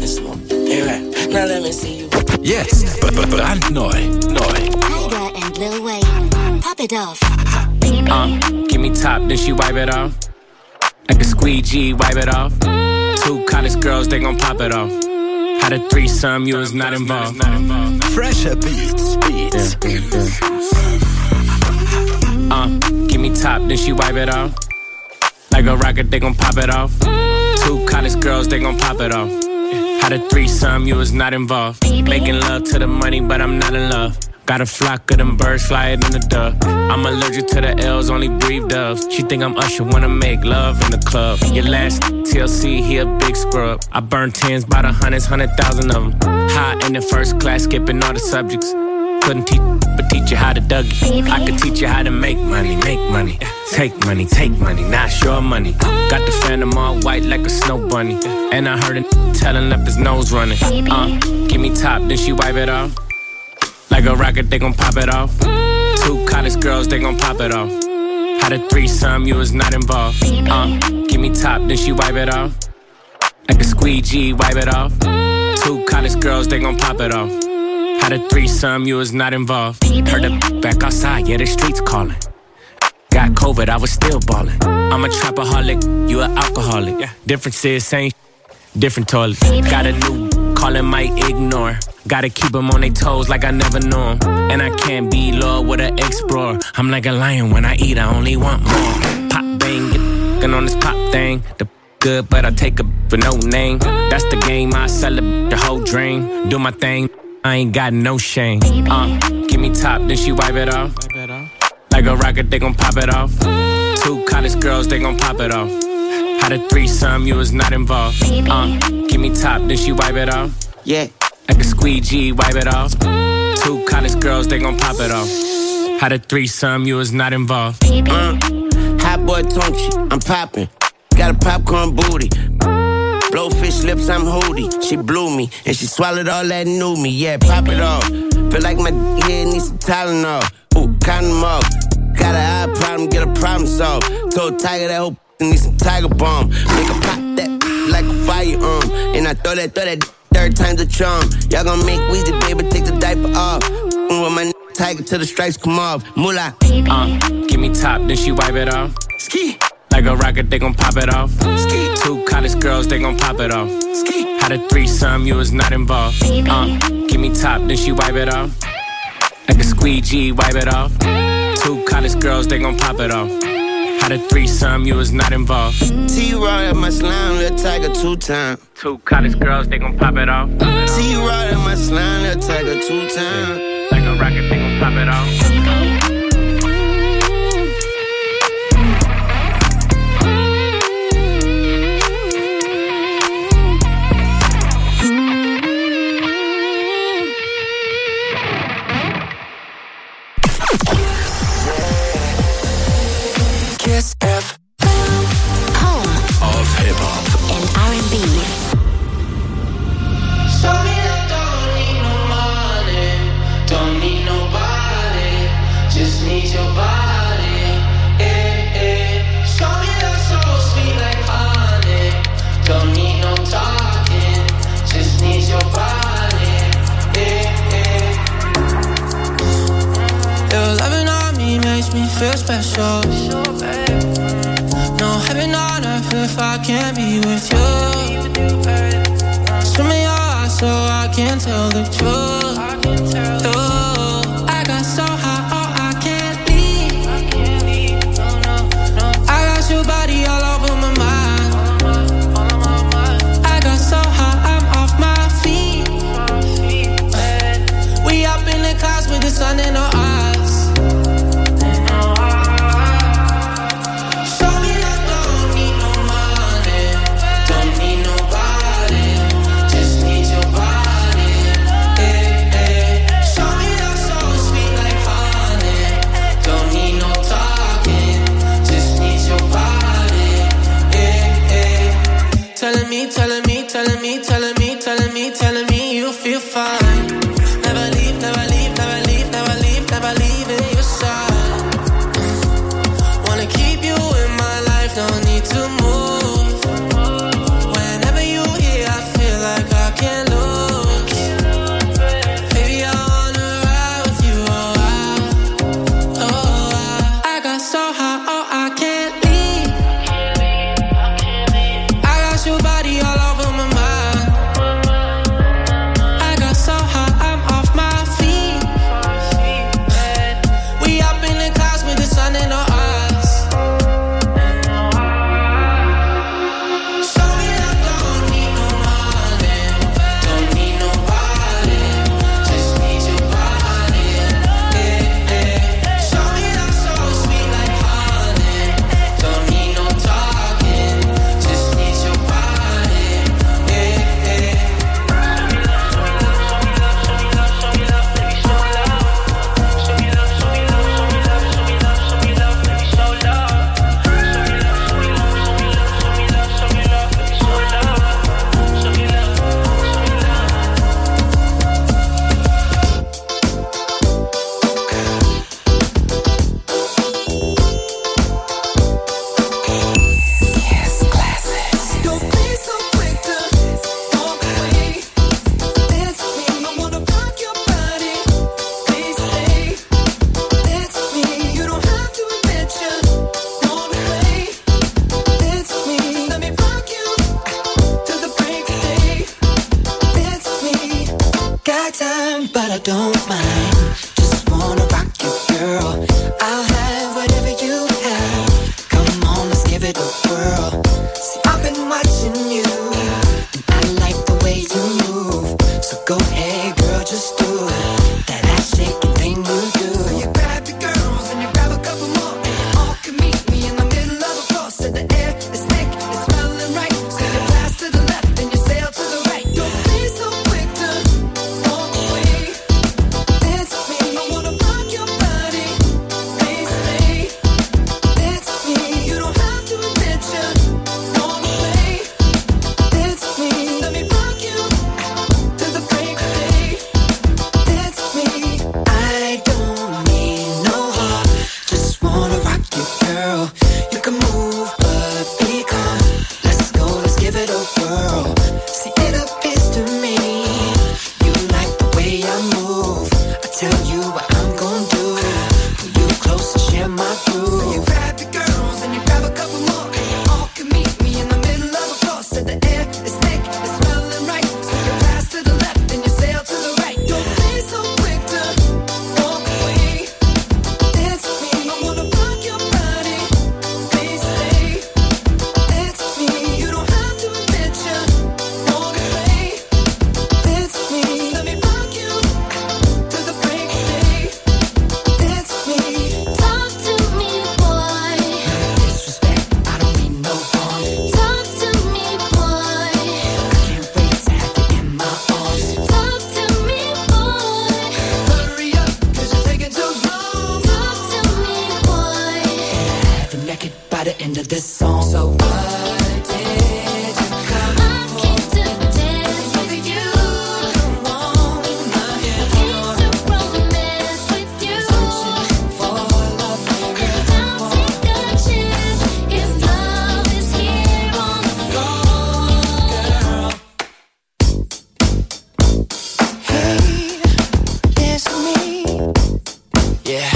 Alright, now let me see you.
Jetzt brandneu, neu.
Tyga and Lil Wayne. Pop it off.
Uh, give me top, then she wipe it off. Like a squeegee, wipe it off. Two college girls, they gon' pop it off. Had a threesome, you was not involved.
Fresher beats, beats.
Yeah, yeah, yeah. Uh, give me top, then she wipe it off. Like a rocket, they gon' pop it off. Two college girls, they gon' pop it off. Had a threesome, you was not involved. Making love to the money, but I'm not in love. Got a flock of them birds flying in the duck. I'm allergic to the L's, only breathe doves. She think I'm Usher, wanna make love in the club. Your last T L C, he a big scrub. I burn tens by the hundreds, hundred thousand of them. High in the first class, skipping all the subjects. Couldn't teach, but teach you how to Dougie. I could teach you how to make money, make money. Take money, take money, not your money. Got the phantom all white like a snow bunny. And I heard it telling up his nose running. Uh, give me top, then she wipe it off. Like a rocket, they gon' pop it off. Two college girls, they gon' pop it off. Had a threesome, you was not involved. Uh, give me top, then she wipe it off. Like a squeegee, wipe it off. Two college girls, they gon' pop it off.
Had a threesome, you was not involved. Heard the back outside, yeah, the streets calling. Got COVID, I was still ballin'. I'm a trapaholic, you an alcoholic. Yeah. Difference is same, different toilet. Got a new, callin' might ignore. Gotta keep them on their toes like I never knew 'em. And I can't be low with an explorer. I'm like a lion when I eat, I only want more. Pop bang, get on this pop thing. The good, but I take a for no name. That's the game, I sell it, the whole dream. Do my thing, I ain't got no shame. Uh, give me top, then she wipe it off. Like a rocket, they gon' pop it off. Two college girls, they gon' pop it off. Had a threesome, you was not involved. Uh, give me top, then she wipe it off. Yeah, like a squeegee, wipe it off. Two college girls, they gon' pop it off. Had a threesome, you was not involved.
Uh, hot boy Tonchi, I'm poppin'. Got a popcorn booty. Blowfish lips, I'm hoody. She blew me, and she swallowed all that new me. Yeah, pop it off. Feel like my head needs some Tylenol. Ooh, count them up. Got an eye problem, get a problem solved. Told Tiger that whole need some Tiger Bomb. Make her pop that like a firearm. And I throw that, throw that third time's a charm. Y'all gon' make Weezy, baby, take the diaper off. With my Tiger till the stripes come off. Moolah.
Uh, give me top, then she wipe it off. Ski. Like a rocket, they gon' pop it off. Ski. Two college girls, they gon' pop it off. Ski. Had a threesome, you was not involved. Uh, give me top, then she wipe it off. Like a squeegee, wipe it off. Two college girls, they gon' pop it off. Had a threesome, you was not involved.
T-Raw at my slime, Lil Tiger two time.
Two college girls, they gon' pop it off.
T-Raw at my slime, Lil Tiger two time.
Like a rocket, they gon' pop it off.
Kiss F M, home
of hip hop
and R and B.
Sorry, I don't need no money, don't need nobody, just need your body. Eh, eh. Sorry, that's so sweet like honey, don't need no talking, just need your body. Eh, eh. Your loving on me makes me feel special. No heaven on earth if I can't be with you. Swim in your eyes so I can tell the truth. Ooh, I got so high, oh I can't leave. I got your body all over my mind. I got so high, I'm off my feet. We up in the clouds with the sun in our eyes. Telling me, telling me, telling me, telling me, telling me, telling me you feel fine. Never leave, never leave, never leave, never leave, never leave in your side. Wanna keep you in my life, don't need to move. Whenever you here, I feel like I can't lose. Baby, I wanna ride with you, oh I, oh I. I got so high, oh I can't leave. Your body all over my mind. I got so high, I'm off my feet. time, but I don't mind. Just wanna rock you, girl. I'll have whatever you have. Come on, let's give it a whirl. See, I've been watching you, and I like the way you move. So go ahead, girl, just do it. That ass shaking thing you do. So you grab your girls and you grab a couple more, and you all can meet me in the middle of the floor. So the air is thick, it's smelling right. So you pass to the left and you sail to the right. Don't be so quick to walk away. Dance with me, I wanna rock your body. Please stay. Dance with me, you don't have to admit you wanna play. Dance with me, let me rock you till the break of day. Dance with me, I don't need no heart. Just wanna rock you, girl. You can move, but be calm. Let's go, let's give it a whirl. See, it appears to me you like the way I move. I tell you what I'm gonna do. Pull you close and share my groove. So you grab your girls and you grab a couple more, and you all can meet me in the middle of the floor. So the air is thick, it's smelling right. So you pass to the left and you sail to the right. Don't be so quick to walk away. Dance with me, I wanna rock your body. Please stay. Dance with me, you don't have to admit you wanna play. Dance with me, let me rock you till the break of day. Dance with me.
Talk to me, boy.
Disrespect, I don't mean no harm.
Talk to me, boy.
Can't wait to have you in my arms.
Talk to me, boy.
Hurry up, cause you're taking too long.
Talk to me, boy.
Have you naked by the end of this song. So what did you come
I came to dance with you.
on? My head
Came to romance with you.
for love,
And don't take a chance if love is here on the floor.
hey, dance with me.
Yeah.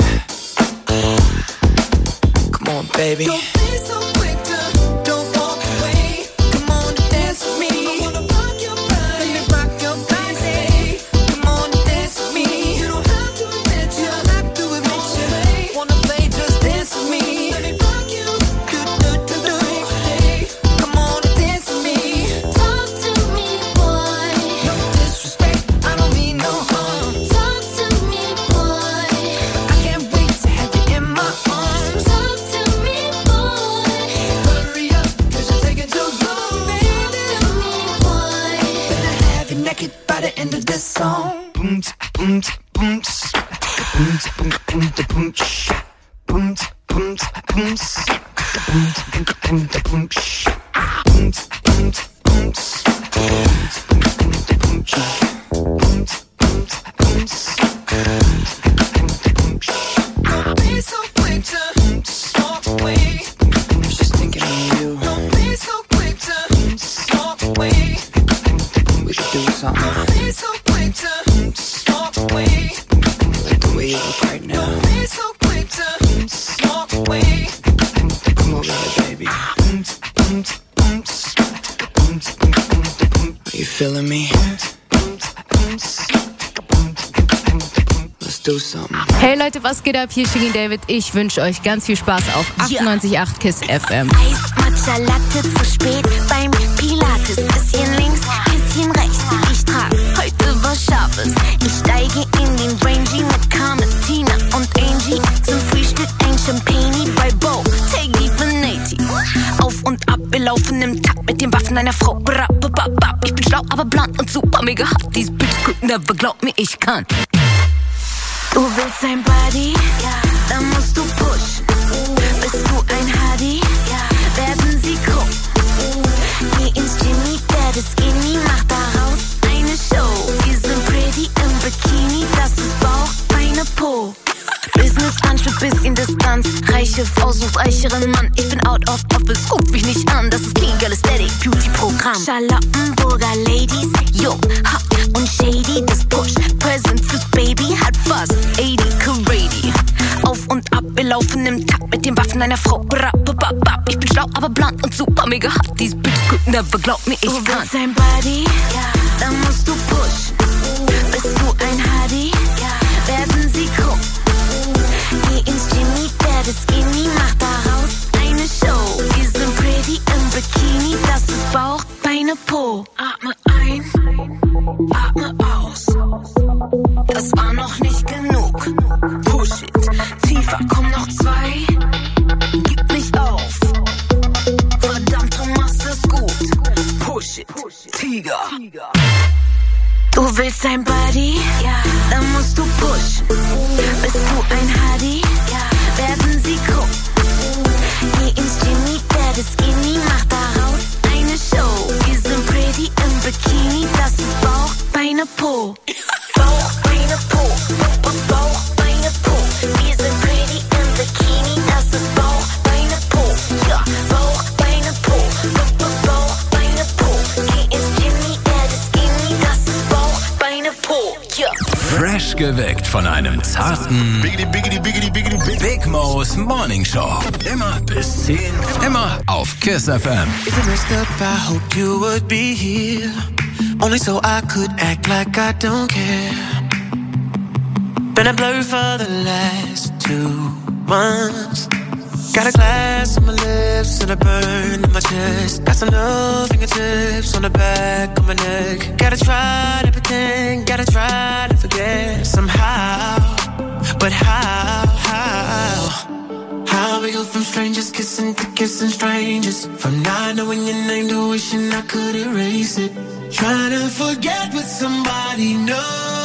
Come on, baby.
Don't be so quick to don't walk away. Come on, dance with me. I wanna rock your body. Let me rock your body. Come on, dance with me. You don't have to admit you have to admit you wanna play. Just dance with me. Let me rock you. Do do do do. Come on, dance with me.
Talk to me, boy.
No disrespect, I don't mean no harm.
Talk to me, boy.
I can't wait to have you in my arms.
Talk to me, boy.
Hurry up, cause you're taking too long, baby.
Talk to me, boy.
Better have you naked by the end of this song. Boom, boom, boom, boom, boom, boom, boom, boom, boom, boom, boom, boom, boom, Don't be so quick to walk away.
I was just thinking of you.
Don't be so quick to walk away.
We could do something
Don't be so quick to walk away.
like the way you look right now.
Don't be so quick to walk away.
Come over here, baby. Are you feeling me? Let's do something.
Hey Leute, was geht ab? Hier ist Shirin David. Ich wünsche euch ganz viel Spaß auf achtundneunzig Komma acht KISS F M.
Eis, Matcha, Latte, zu spät beim Pilates. Bisschen links, bisschen rechts. Ich trag heute was Scharfes. Ich steige in den Rangy mit Carmen, Tina und Angie. Zum Frühstück ein Champagne bei Bo, Teggy Veneti. Auf und ab, wir laufen im Takt mit den Waffen einer Frau. Bra, ba, ba, ba. Ich bin schlau, aber blond und super mega hot. These bitches could never glaub mir, ich kann. Du willst ein Buddy? Ja. Dann musst du pushen. Bist du ein Hardy? Ja. Werden sie krumm. Geh ins Jimmy, werde skinny, mach daraus eine Show. Wir sind pretty im Bikini, das ist Bauch, Beine, Po. Business-Anschluss, bisschen Distanz. Reiche Frau sucht reicheren Mann. Ich bin out of office, guck mich nicht an. Das ist Clean Girl Aesthetic Beauty-Programm. Charlottenburger Ladies, jung, hot und shady. Das Push, Present fürs Baby, hat fast achtzig Carady. Auf und ab, wir laufen im Takt mit den Waffen einer Frau. Bra, ba, ba, ba.
Ich bin schlau, aber blond und super mega hot. These bitches could never glaub mir, ich
Du
kann.
willst ein Buddy? Ja. Dann musst du pushen. Bist du ein Huddy? Ja. Werden sie gucken. Geh ins Jimmy, der das Skinny, mach daraus eine Show. Wir sind pretty im Bikini, das ist Bauch, Beine, Po. Atme ein, atme aus. Das war noch nicht genug. Push it, tiefer, komm noch zwei. Gib nicht auf. Verdammt, du machst es gut. Push it, Tiger. Du willst ein Buddy? Ja. Dann musst du pushen. Bist du ein Huddy? Ja. Werden sie gucken. Geh ins Jimmy, der das Skinny, mach daraus eine Show. Wir sind pretty im Bikini, das ist Bauch, Beine, Po. Bauch, Beine, Po. Bauch, Beine, Po. Wir sind pretty im Bikini, das ist Bauch, Beine, Po. Ja, Bauch, Beine, Po. Bauch, Beine, Po. Geh ins Jimmy, der das Skinny, das ist Bauch, Beine, Po. Ja.
Fresh geweckt von einem zarten Biggity, Biggity, Biggity, Biggity, Biggity. Big Mo's Morning Show. Immer bis zehn, immer auf Kiss F M.
If I messed up, I hope you would be here. Only so I could act like I don't care. Been a blur for the last two months. Got a glass on my lips and a burn in my chest. Got some love fingertips on the back of my neck. Gotta try to pretend, gotta try to forget somehow. But how, how? How we go from strangers kissing to kissing strangers? From not knowing your name to wishing I could erase it. Trying to forget what somebody knows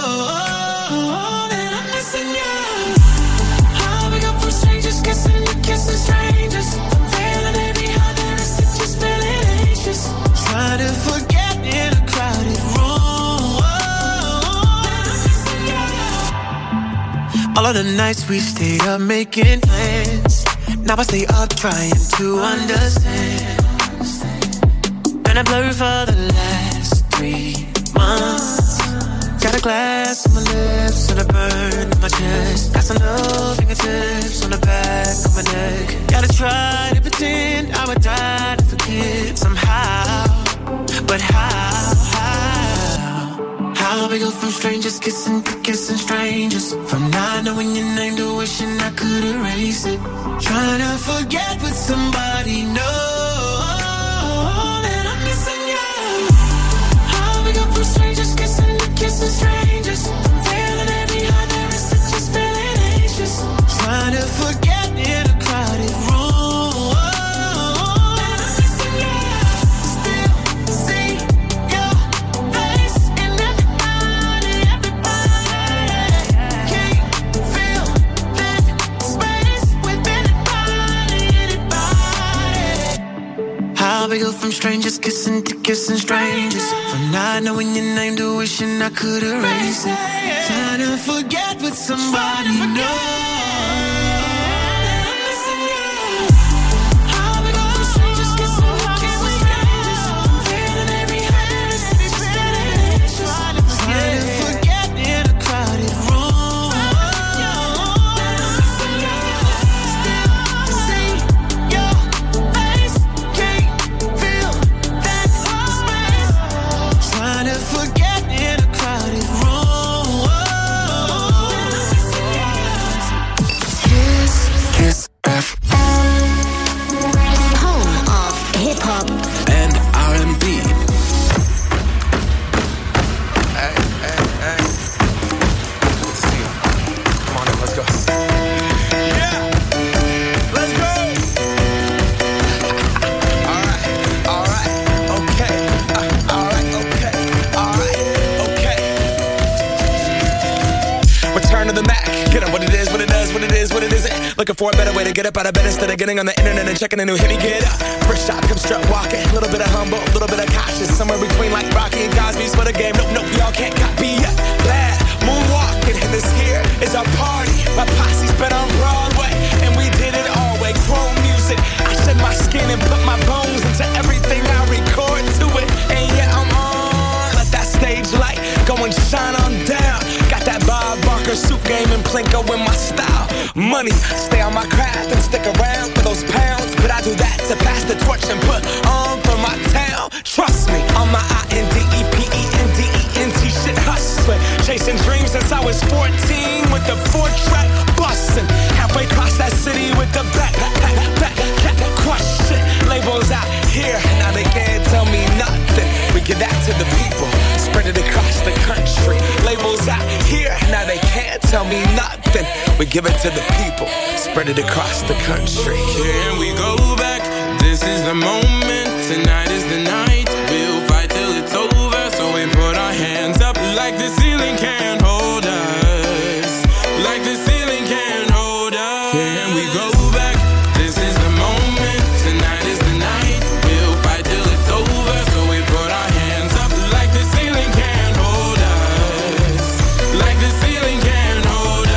that I'm missing you. How we go from strangers kissing to kissing strangers? I'm feeling every heart there is to just feeling anxious. Trying to forget in a crowded room that I'm missing you. All of the nights we stayed up making plans. Now I stay up trying to understand. Been a blur for the last three months. Got a glass on my lips and a burn in my chest. Got some love fingertips on the back of my neck. Gotta try to pretend I would die to forget somehow. But how, how? How we go from strangers kissing to kissing strangers? From not knowing your name to wishing I could erase it. Trying to forget what somebody knows that I'm missing you. How we go from strangers kissing to kissing strangers? I'm feeling every heart there is to just feeling anxious. Trying to forget in a crowded room that I'm missing you. Still see your face in everybody, everybody. Can't feel that space with anybody, anybody. How we go from strangers kissing to kissing strangers? From not knowing your name to wishing I could erase it. Trying to forget what somebody knows. How we go from strangers kissing to kissing strangers? I'm feeling every heart there is to just feeling anxious. Trying to forget in a crowded room. Still see your face, can't feel that space. Trying to forget in a crowded room. Kiss, Kiss F
Home of hip hop
and R and B.
Hey, hey, hey. Good to see you. Come on in, let's go. Yeah, let's go. All right, all right, okay. Uh, all right, okay, all right, okay. Return to the Mac. Get up what it is, what it does, what it is, what it isn't. Looking for a better way to get up out of bed instead of getting on the internet and checking a new hit. Me get up, first shot, come strut walking. A little bit of humble, a little bit of cautious. Somewhere between like Rocky and Cosby's for the game. Nope, nope, y'all can't copy yet. Bad moonwalking, and this here is our party. My posse's been on Broadway, and we did it all way. Chrome music, I shed my skin and put my bones into everything I record to it. And yeah, I'm on. Let that stage light go and shine on down. Got that Bob Barker suit game and Plinko in my style. Money, stay on my craft and stick around for those pounds. But I do that to the torch and put on for my town. Trust me, on my I N D E P E N D E N T shit hustling. Chasing dreams since I was fourteen with the four track bustin'. Halfway across that city with the back, back, back, back, crush shit. Labels out here, now they can't tell me nothing. We give that to the people, spread it across the country. Labels out here, now they can't tell me nothing. We give it to the people, spread it across the country.
Can we go back? This is the moment, tonight is the night. We'll fight till it's over, so we put our hands up like the ceiling can't hold us. Like the ceiling can't hold us. Can we go back? This is the moment, tonight is the night. We'll fight till it's over, so we put our hands up like the ceiling can't hold us. Like the ceiling can't hold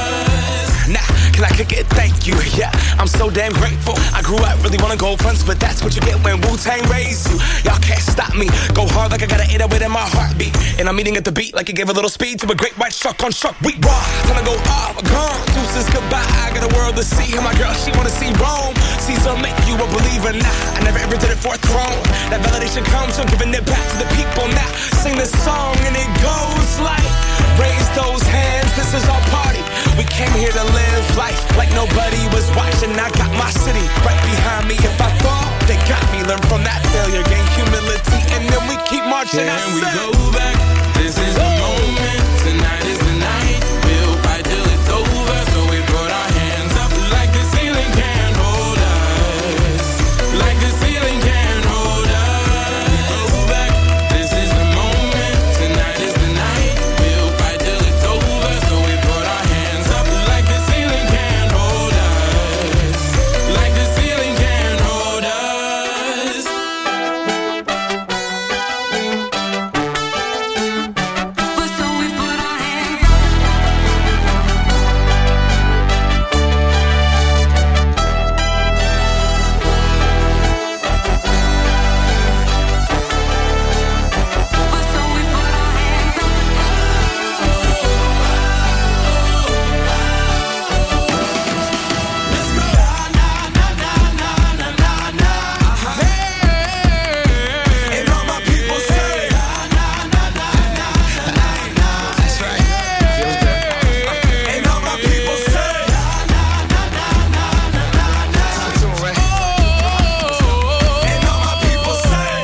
us.
Nah, can I kick it? Thank you, yeah. I'm so damn grateful. I grew up really wanna go fronts, but that's what you get when Wu-Tang raised you. Y'all can't stop me. Go hard like I got an eight oh eight in my heartbeat. And I'm eating at the beat like it gave a little speed to a great white shark on shark. We raw, time to go off, gone. Deuces goodbye, I got a world to see. And my girl, she wanna see Rome. Caesar make you a believer, nah. I never ever did it for a throne. That validation comes from giving it back to the people. Now sing this song and it goes like, raise those hands, this is our party. We came here to live life like nobody was watching. I got my city right behind me. If I fall, they got me. Learn from that failure, gain humility, and then we keep marching.
Can we go back? This is the moment. Tonight is the night. We'll fight till it's over. So we put our hands up like the ceiling can't hold us. Like the ceiling can't hold us. Go back. This is the moment. Tonight is the night. We'll fight till it's over. So we put our hands up like the ceiling can't hold us. Like the ceiling can't hold us. But so we put our hands up. But so we put our hands up. Let's go.
And all my people say, that's right. Feels good. And all my people say, listen to it, right? And all my people say,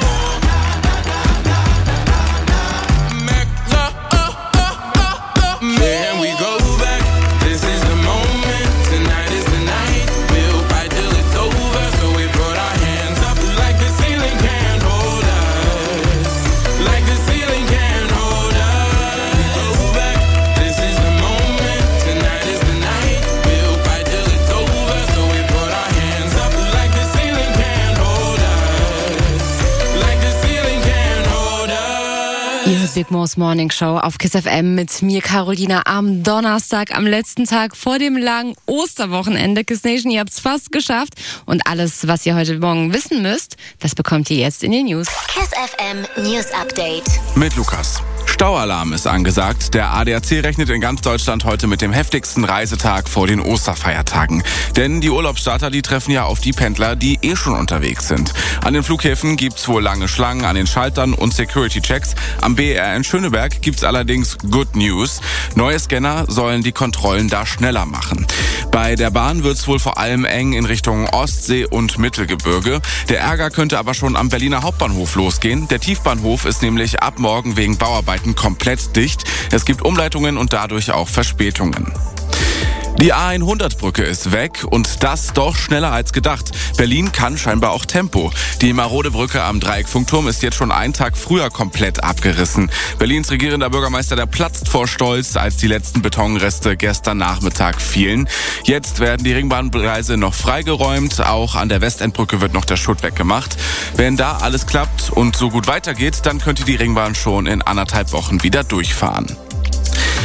Can we go back? This is the moment. Tonight is the night. We'll fight till it's over. So we put our hands up like the ceiling can't hold us. Like the ceiling can't hold us. Go back. This is the moment. Tonight is the night. We'll fight till it's over. So we put our hands up like the ceiling can't hold us. Like the ceiling can't hold us.
Ihr hört Big Mo's Morning Show auf Kiss F M mit mir, Carolina, am Donnerstag, am letzten Tag vor dem langen Osterwochenende. Kiss Nation, ihr habt's fast geschafft. Und alles, was ihr heute Morgen wissen müsst, das bekommt ihr jetzt in den News.
Kiss F M News Update.
Mit Lukas. Staualarm ist angesagt. Der A D A C rechnet in ganz Deutschland heute mit dem heftigsten Reisetag vor den Osterfeiertagen. Denn die Urlaubsstarter, die treffen ja auf die Pendler, die eh schon unterwegs sind. An den Flughäfen gibt's wohl lange Schlangen an den Schaltern und Security-Checks. Am B E R in Schöneberg gibt's allerdings Good News. Neue Scanner sollen die Kontrollen da schneller machen. Bei der Bahn wird's wohl vor allem eng in Richtung Ostsee und Mittelgebirge. Der Ärger könnte aber schon am Berliner Hauptbahnhof losgehen. Der Tiefbahnhof ist nämlich ab morgen wegen Bauarbeiten komplett dicht. Es gibt Umleitungen und dadurch auch Verspätungen. Die A hundert Brücke ist weg und das doch schneller als gedacht. Berlin kann scheinbar auch Tempo. Die marode Brücke am Dreieckfunkturm ist jetzt schon einen Tag früher komplett abgerissen. Berlins regierender Bürgermeister, der platzt vor Stolz, als die letzten Betonreste gestern Nachmittag fielen. Jetzt werden die Ringbahnpreise noch freigeräumt. Auch an der Westendbrücke wird noch der Schutt weggemacht. Wenn da alles klappt und so gut weitergeht, dann könnte die Ringbahn schon in anderthalb Wochen wieder durchfahren.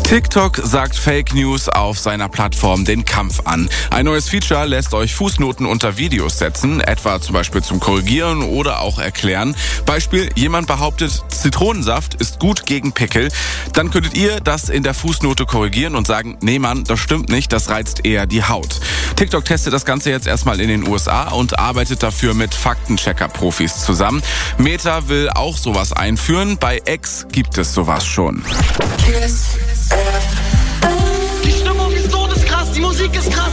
TikTok sagt Fake News auf seiner Plattform den Kampf an. Ein neues Feature lässt euch Fußnoten unter Videos setzen, etwa zum Beispiel zum Korrigieren oder auch erklären. Beispiel, jemand behauptet, Zitronensaft ist gut gegen Pickel. Dann könntet ihr das in der Fußnote korrigieren und sagen, nee Mann, das stimmt nicht, das reizt eher die Haut. TikTok testet das Ganze jetzt erstmal in den U S A und arbeitet dafür mit Faktenchecker-Profis zusammen. Meta will auch sowas einführen, bei X gibt es sowas schon.
Die Stimmung ist todeskrass, die Musik ist krass.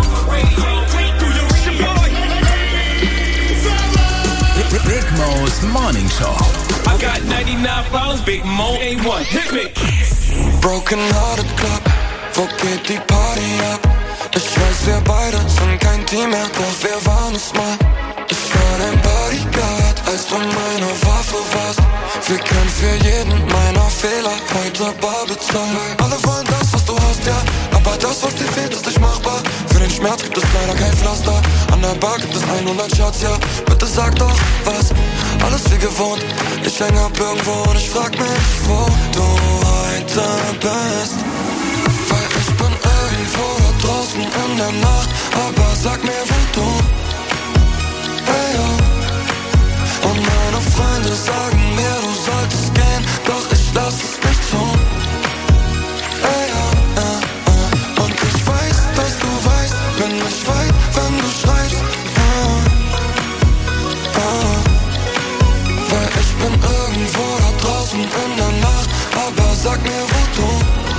Big Mo's Morning Show.
I got ninety-nine problems, Big Mo ain't one. Hit me.
Broken Hearted Club, wo geht die Party ab? Ich weiß, wir beide sind kein Team mehr, doch wir waren es mal. Ich war dein Bodyguard, als du meine Waffe warst. Wir können für jeden meiner Fehler heute bar bezahlen. Alle wollen das, was du hast, ja, aber das, was dir fehlt, ist nicht machbar. Für den Schmerz gibt es leider kein Pflaster. An der Bar gibt es hundert Shots, ja, bitte sag doch was. Alles wie gewohnt, ich häng ab irgendwo und ich frag mich, wo du heute bist. Weil ich bin irgendwo da draußen in der Nacht, aber sag mir, wo du. Hey, yo. Und meine Freunde sagen mir, du solltest gehen, doch ich lass es nicht zu. Hey, yo, äh, äh. Und ich weiß, dass du weißt, bin ich weit, wenn du schreibst. Äh, äh. Weil ich bin irgendwo da draußen in der Nacht, aber sag mir, wo du.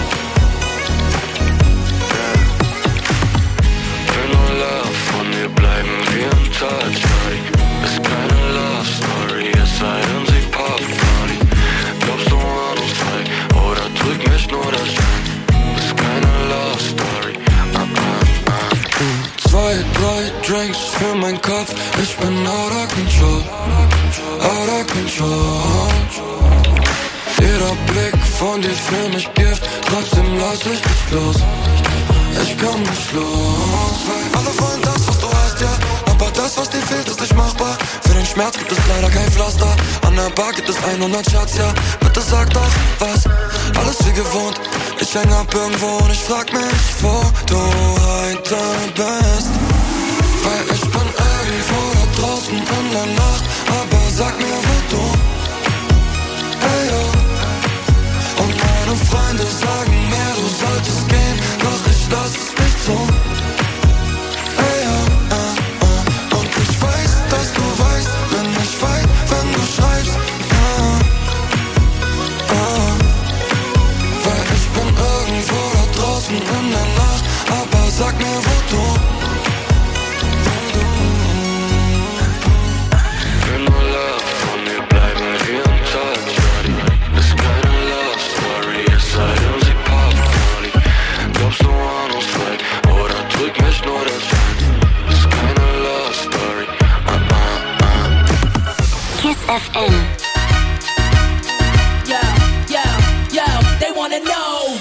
Will nur Love, von dir bleiben wir im Touch, Shawty. Ist keine Love Story, es sei denn sie Pop Party. Glaubst du an uns zwei, oder trügt mich nur der Schein? Ist keine Love Story, uh, uh, uh.
Zwei, drei Drinks für meinen Kopf, ich bin out of control, out of control. Jeder Blick von dir für mich Gift, trotzdem lass ich dich los. Ich komm nicht los, weil alle wollen das, was du hast, ja, aber das, was dir fehlt, ist nicht machbar. Für den Schmerz gibt es leider kein Pflaster. An der Bar gibt es hundert Shots, ja, bitte sag doch was. Alles wie gewohnt, ich häng ab irgendwo und ich frag mich, wo du heute bist. Weil ich bin irgendwo da draußen in der Nacht, aber sag mir, wo du. Hey, yo. Und meine Freunde sagen mir, du solltest gehen, doch ich lass es nicht zu. Hey, yo, äh, äh. Und ich weiß, dass du weißt, bin ich weit, wenn du schreibst. Äh, äh. Weil ich bin irgendwo da draußen in der Nacht, aber sag mir, wo du.
Will nur Love, von dir bleiben wir im Touch, Shawty. Ist keine Love Story, es sei denn sie Pop Party. Glaubst du an uns zwei, oder trügt mich nur der Schein? Ist keine Love Story, uh, uh, uh.
Kiss F M.
Yo, yo, yo, they wanna know.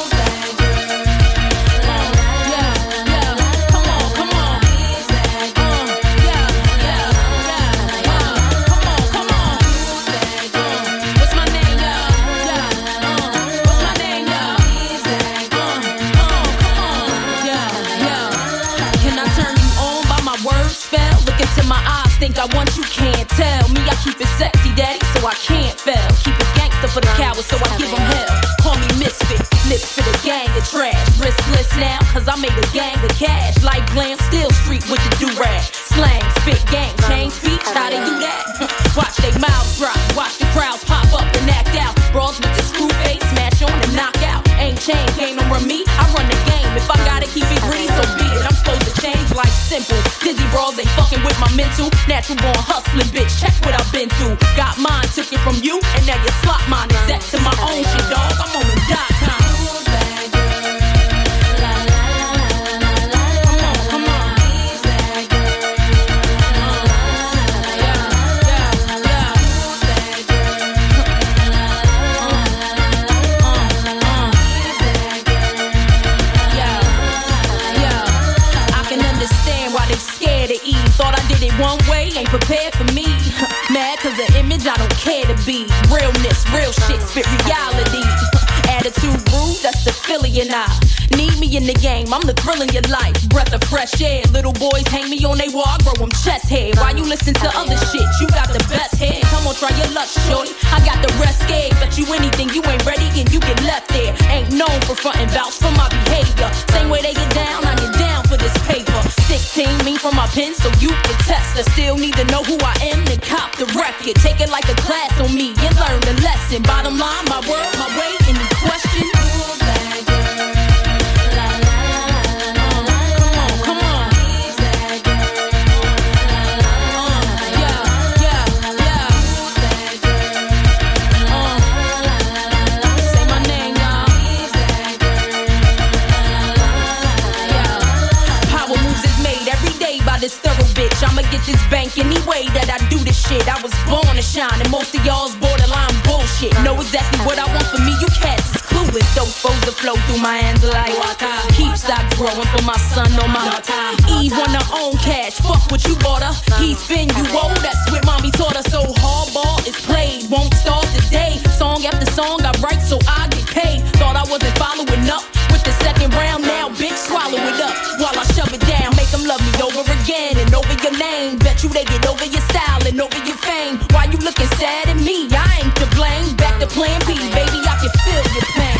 Think I want you, can't tell me I keep it sexy, daddy, so I can't fail. Keep it gangster for the cowards, so I give them hell. Call me misfit, lips for the gang of trash. Riskless now, cause I made a gang of cash. Like glam, still street with the do-rag. Slang, spit, gang, change speech, how they do that? Watch they mouths drop, watch the crowds pop up and act out. Brawls with the screw face, smash on and knock out. Ain't chain, game don't run me, I run the game. If I gotta keep it green, so be it. I'm supposed to change like simple. Dizzy brawls ain't fucking with my mental. Natural born hustling, bitch, check what I've been through. Got mine, took it from you, and now you slot mine. Set to my own shit, dog, I'm on the dot com. One way ain't prepared for me. Mad cause the image I don't care to be. Realness, real shit, spit reality. Attitude rude, that's the and I need me in the game. I'm the thrill in your life. Breath of fresh air. Little boys hang me on they wall. I grow them chest hair. Why you listen to other shit? You got the best hair. Come on, try your luck, shorty. I got the rest scared. Bet you anything, you ain't ready and you get left there. Ain't known for frontin' vouch for my behavior. Same way they get down, I get down for this paper. sixteen me from my pen, so you can test. I still need to know who I am, then cop the record. Take it like a class on me and learn the lesson. Bottom line, my word, my way, any question? This thorough bitch, I'ma get this bank any way that I do this shit. I was born to shine, and most of y'all's borderline bullshit. Know exactly what I want for me, you cats is clueless. Dope foes that flow through my hands like water. Keep stock growing for my son on my Eve on her own cash. Fuck what you bought her. He spin you old, that's what mommy taught her. So hardball is played, won't start today. Song after song I write so I get paid. Thought I wasn't following up with the second round, now bitch swallow it up while I shove it down. Make them love me over again and over your name. Bet you they get over your style and over your fame. Why you looking sad at me? I ain't to blame. Back to plan B, baby, I can feel your pain.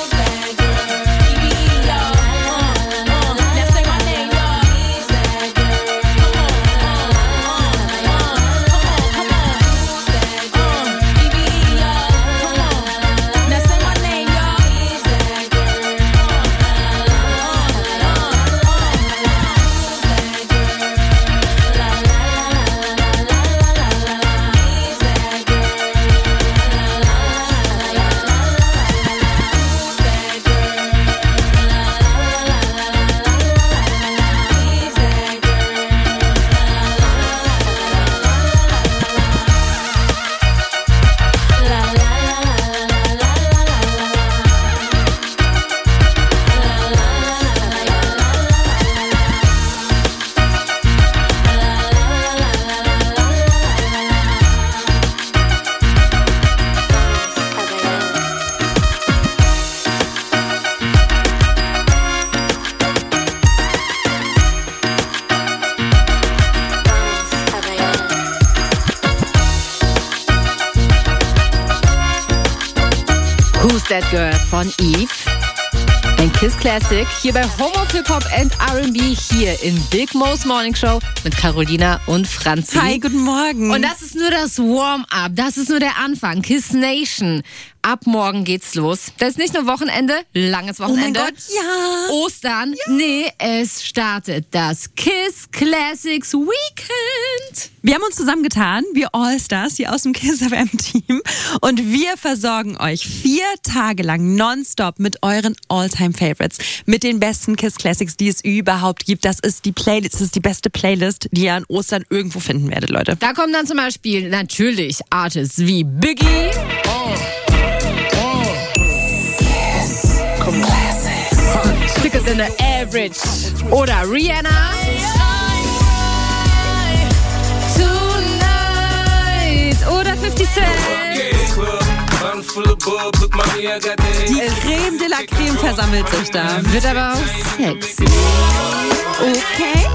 Who's That Girl von Eve. Ein Kiss Classic hier bei Home of Hip Hop and R and B hier in Big Mo's Morning Show mit Carolina und Franzi.
Hi, guten Morgen.
Und das ist nur das Warm-up, das ist nur der Anfang. Kiss Nation. Ab morgen geht's los. Das ist nicht nur Wochenende, langes Wochenende.
Oh mein Gott, ja.
Ostern. Ja. Nee, es startet das Kiss Classics Weekend.
Wir haben uns zusammengetan, wir All-Stars hier aus dem Kiss F M Team. Und wir versorgen euch vier Tage lang nonstop mit euren All-Time-Favorites. Mit den besten Kiss Classics, die es überhaupt gibt. Das ist die Playlist, das ist die beste Playlist, die ihr an Ostern irgendwo finden werdet, Leute.
Da kommen dann zum Beispiel natürlich Artists wie Biggie. Oh. Sicker than the average. Oder Rihanna. Tonight. Oder fifty Cent.
Die Creme de la Creme versammelt sich da.
Wird aber auch sexy.
Okay.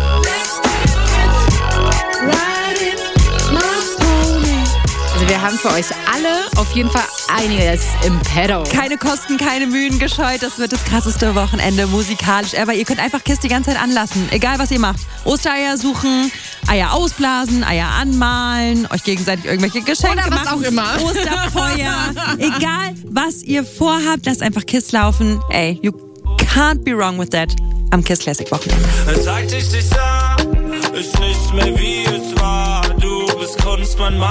Also wir haben für euch alle auf jeden Fall einiges im Pedo.
Keine Kosten, keine Mühen gescheut. Das wird das krasseste Wochenende musikalisch ever. Ihr könnt einfach Kiss die ganze Zeit anlassen. Egal, was ihr macht. Ostereier suchen, Eier ausblasen, Eier anmalen, euch gegenseitig irgendwelche Geschenke
Oder was
machen.
auch immer.
Osterfeuer. Egal, was ihr vorhabt, lasst einfach Kiss laufen. Ey, you can't be wrong with that am Kiss Classic Wochenende.
Seit ich dich sah, ist nichts mehr wie es war. Du bist Kunstmann.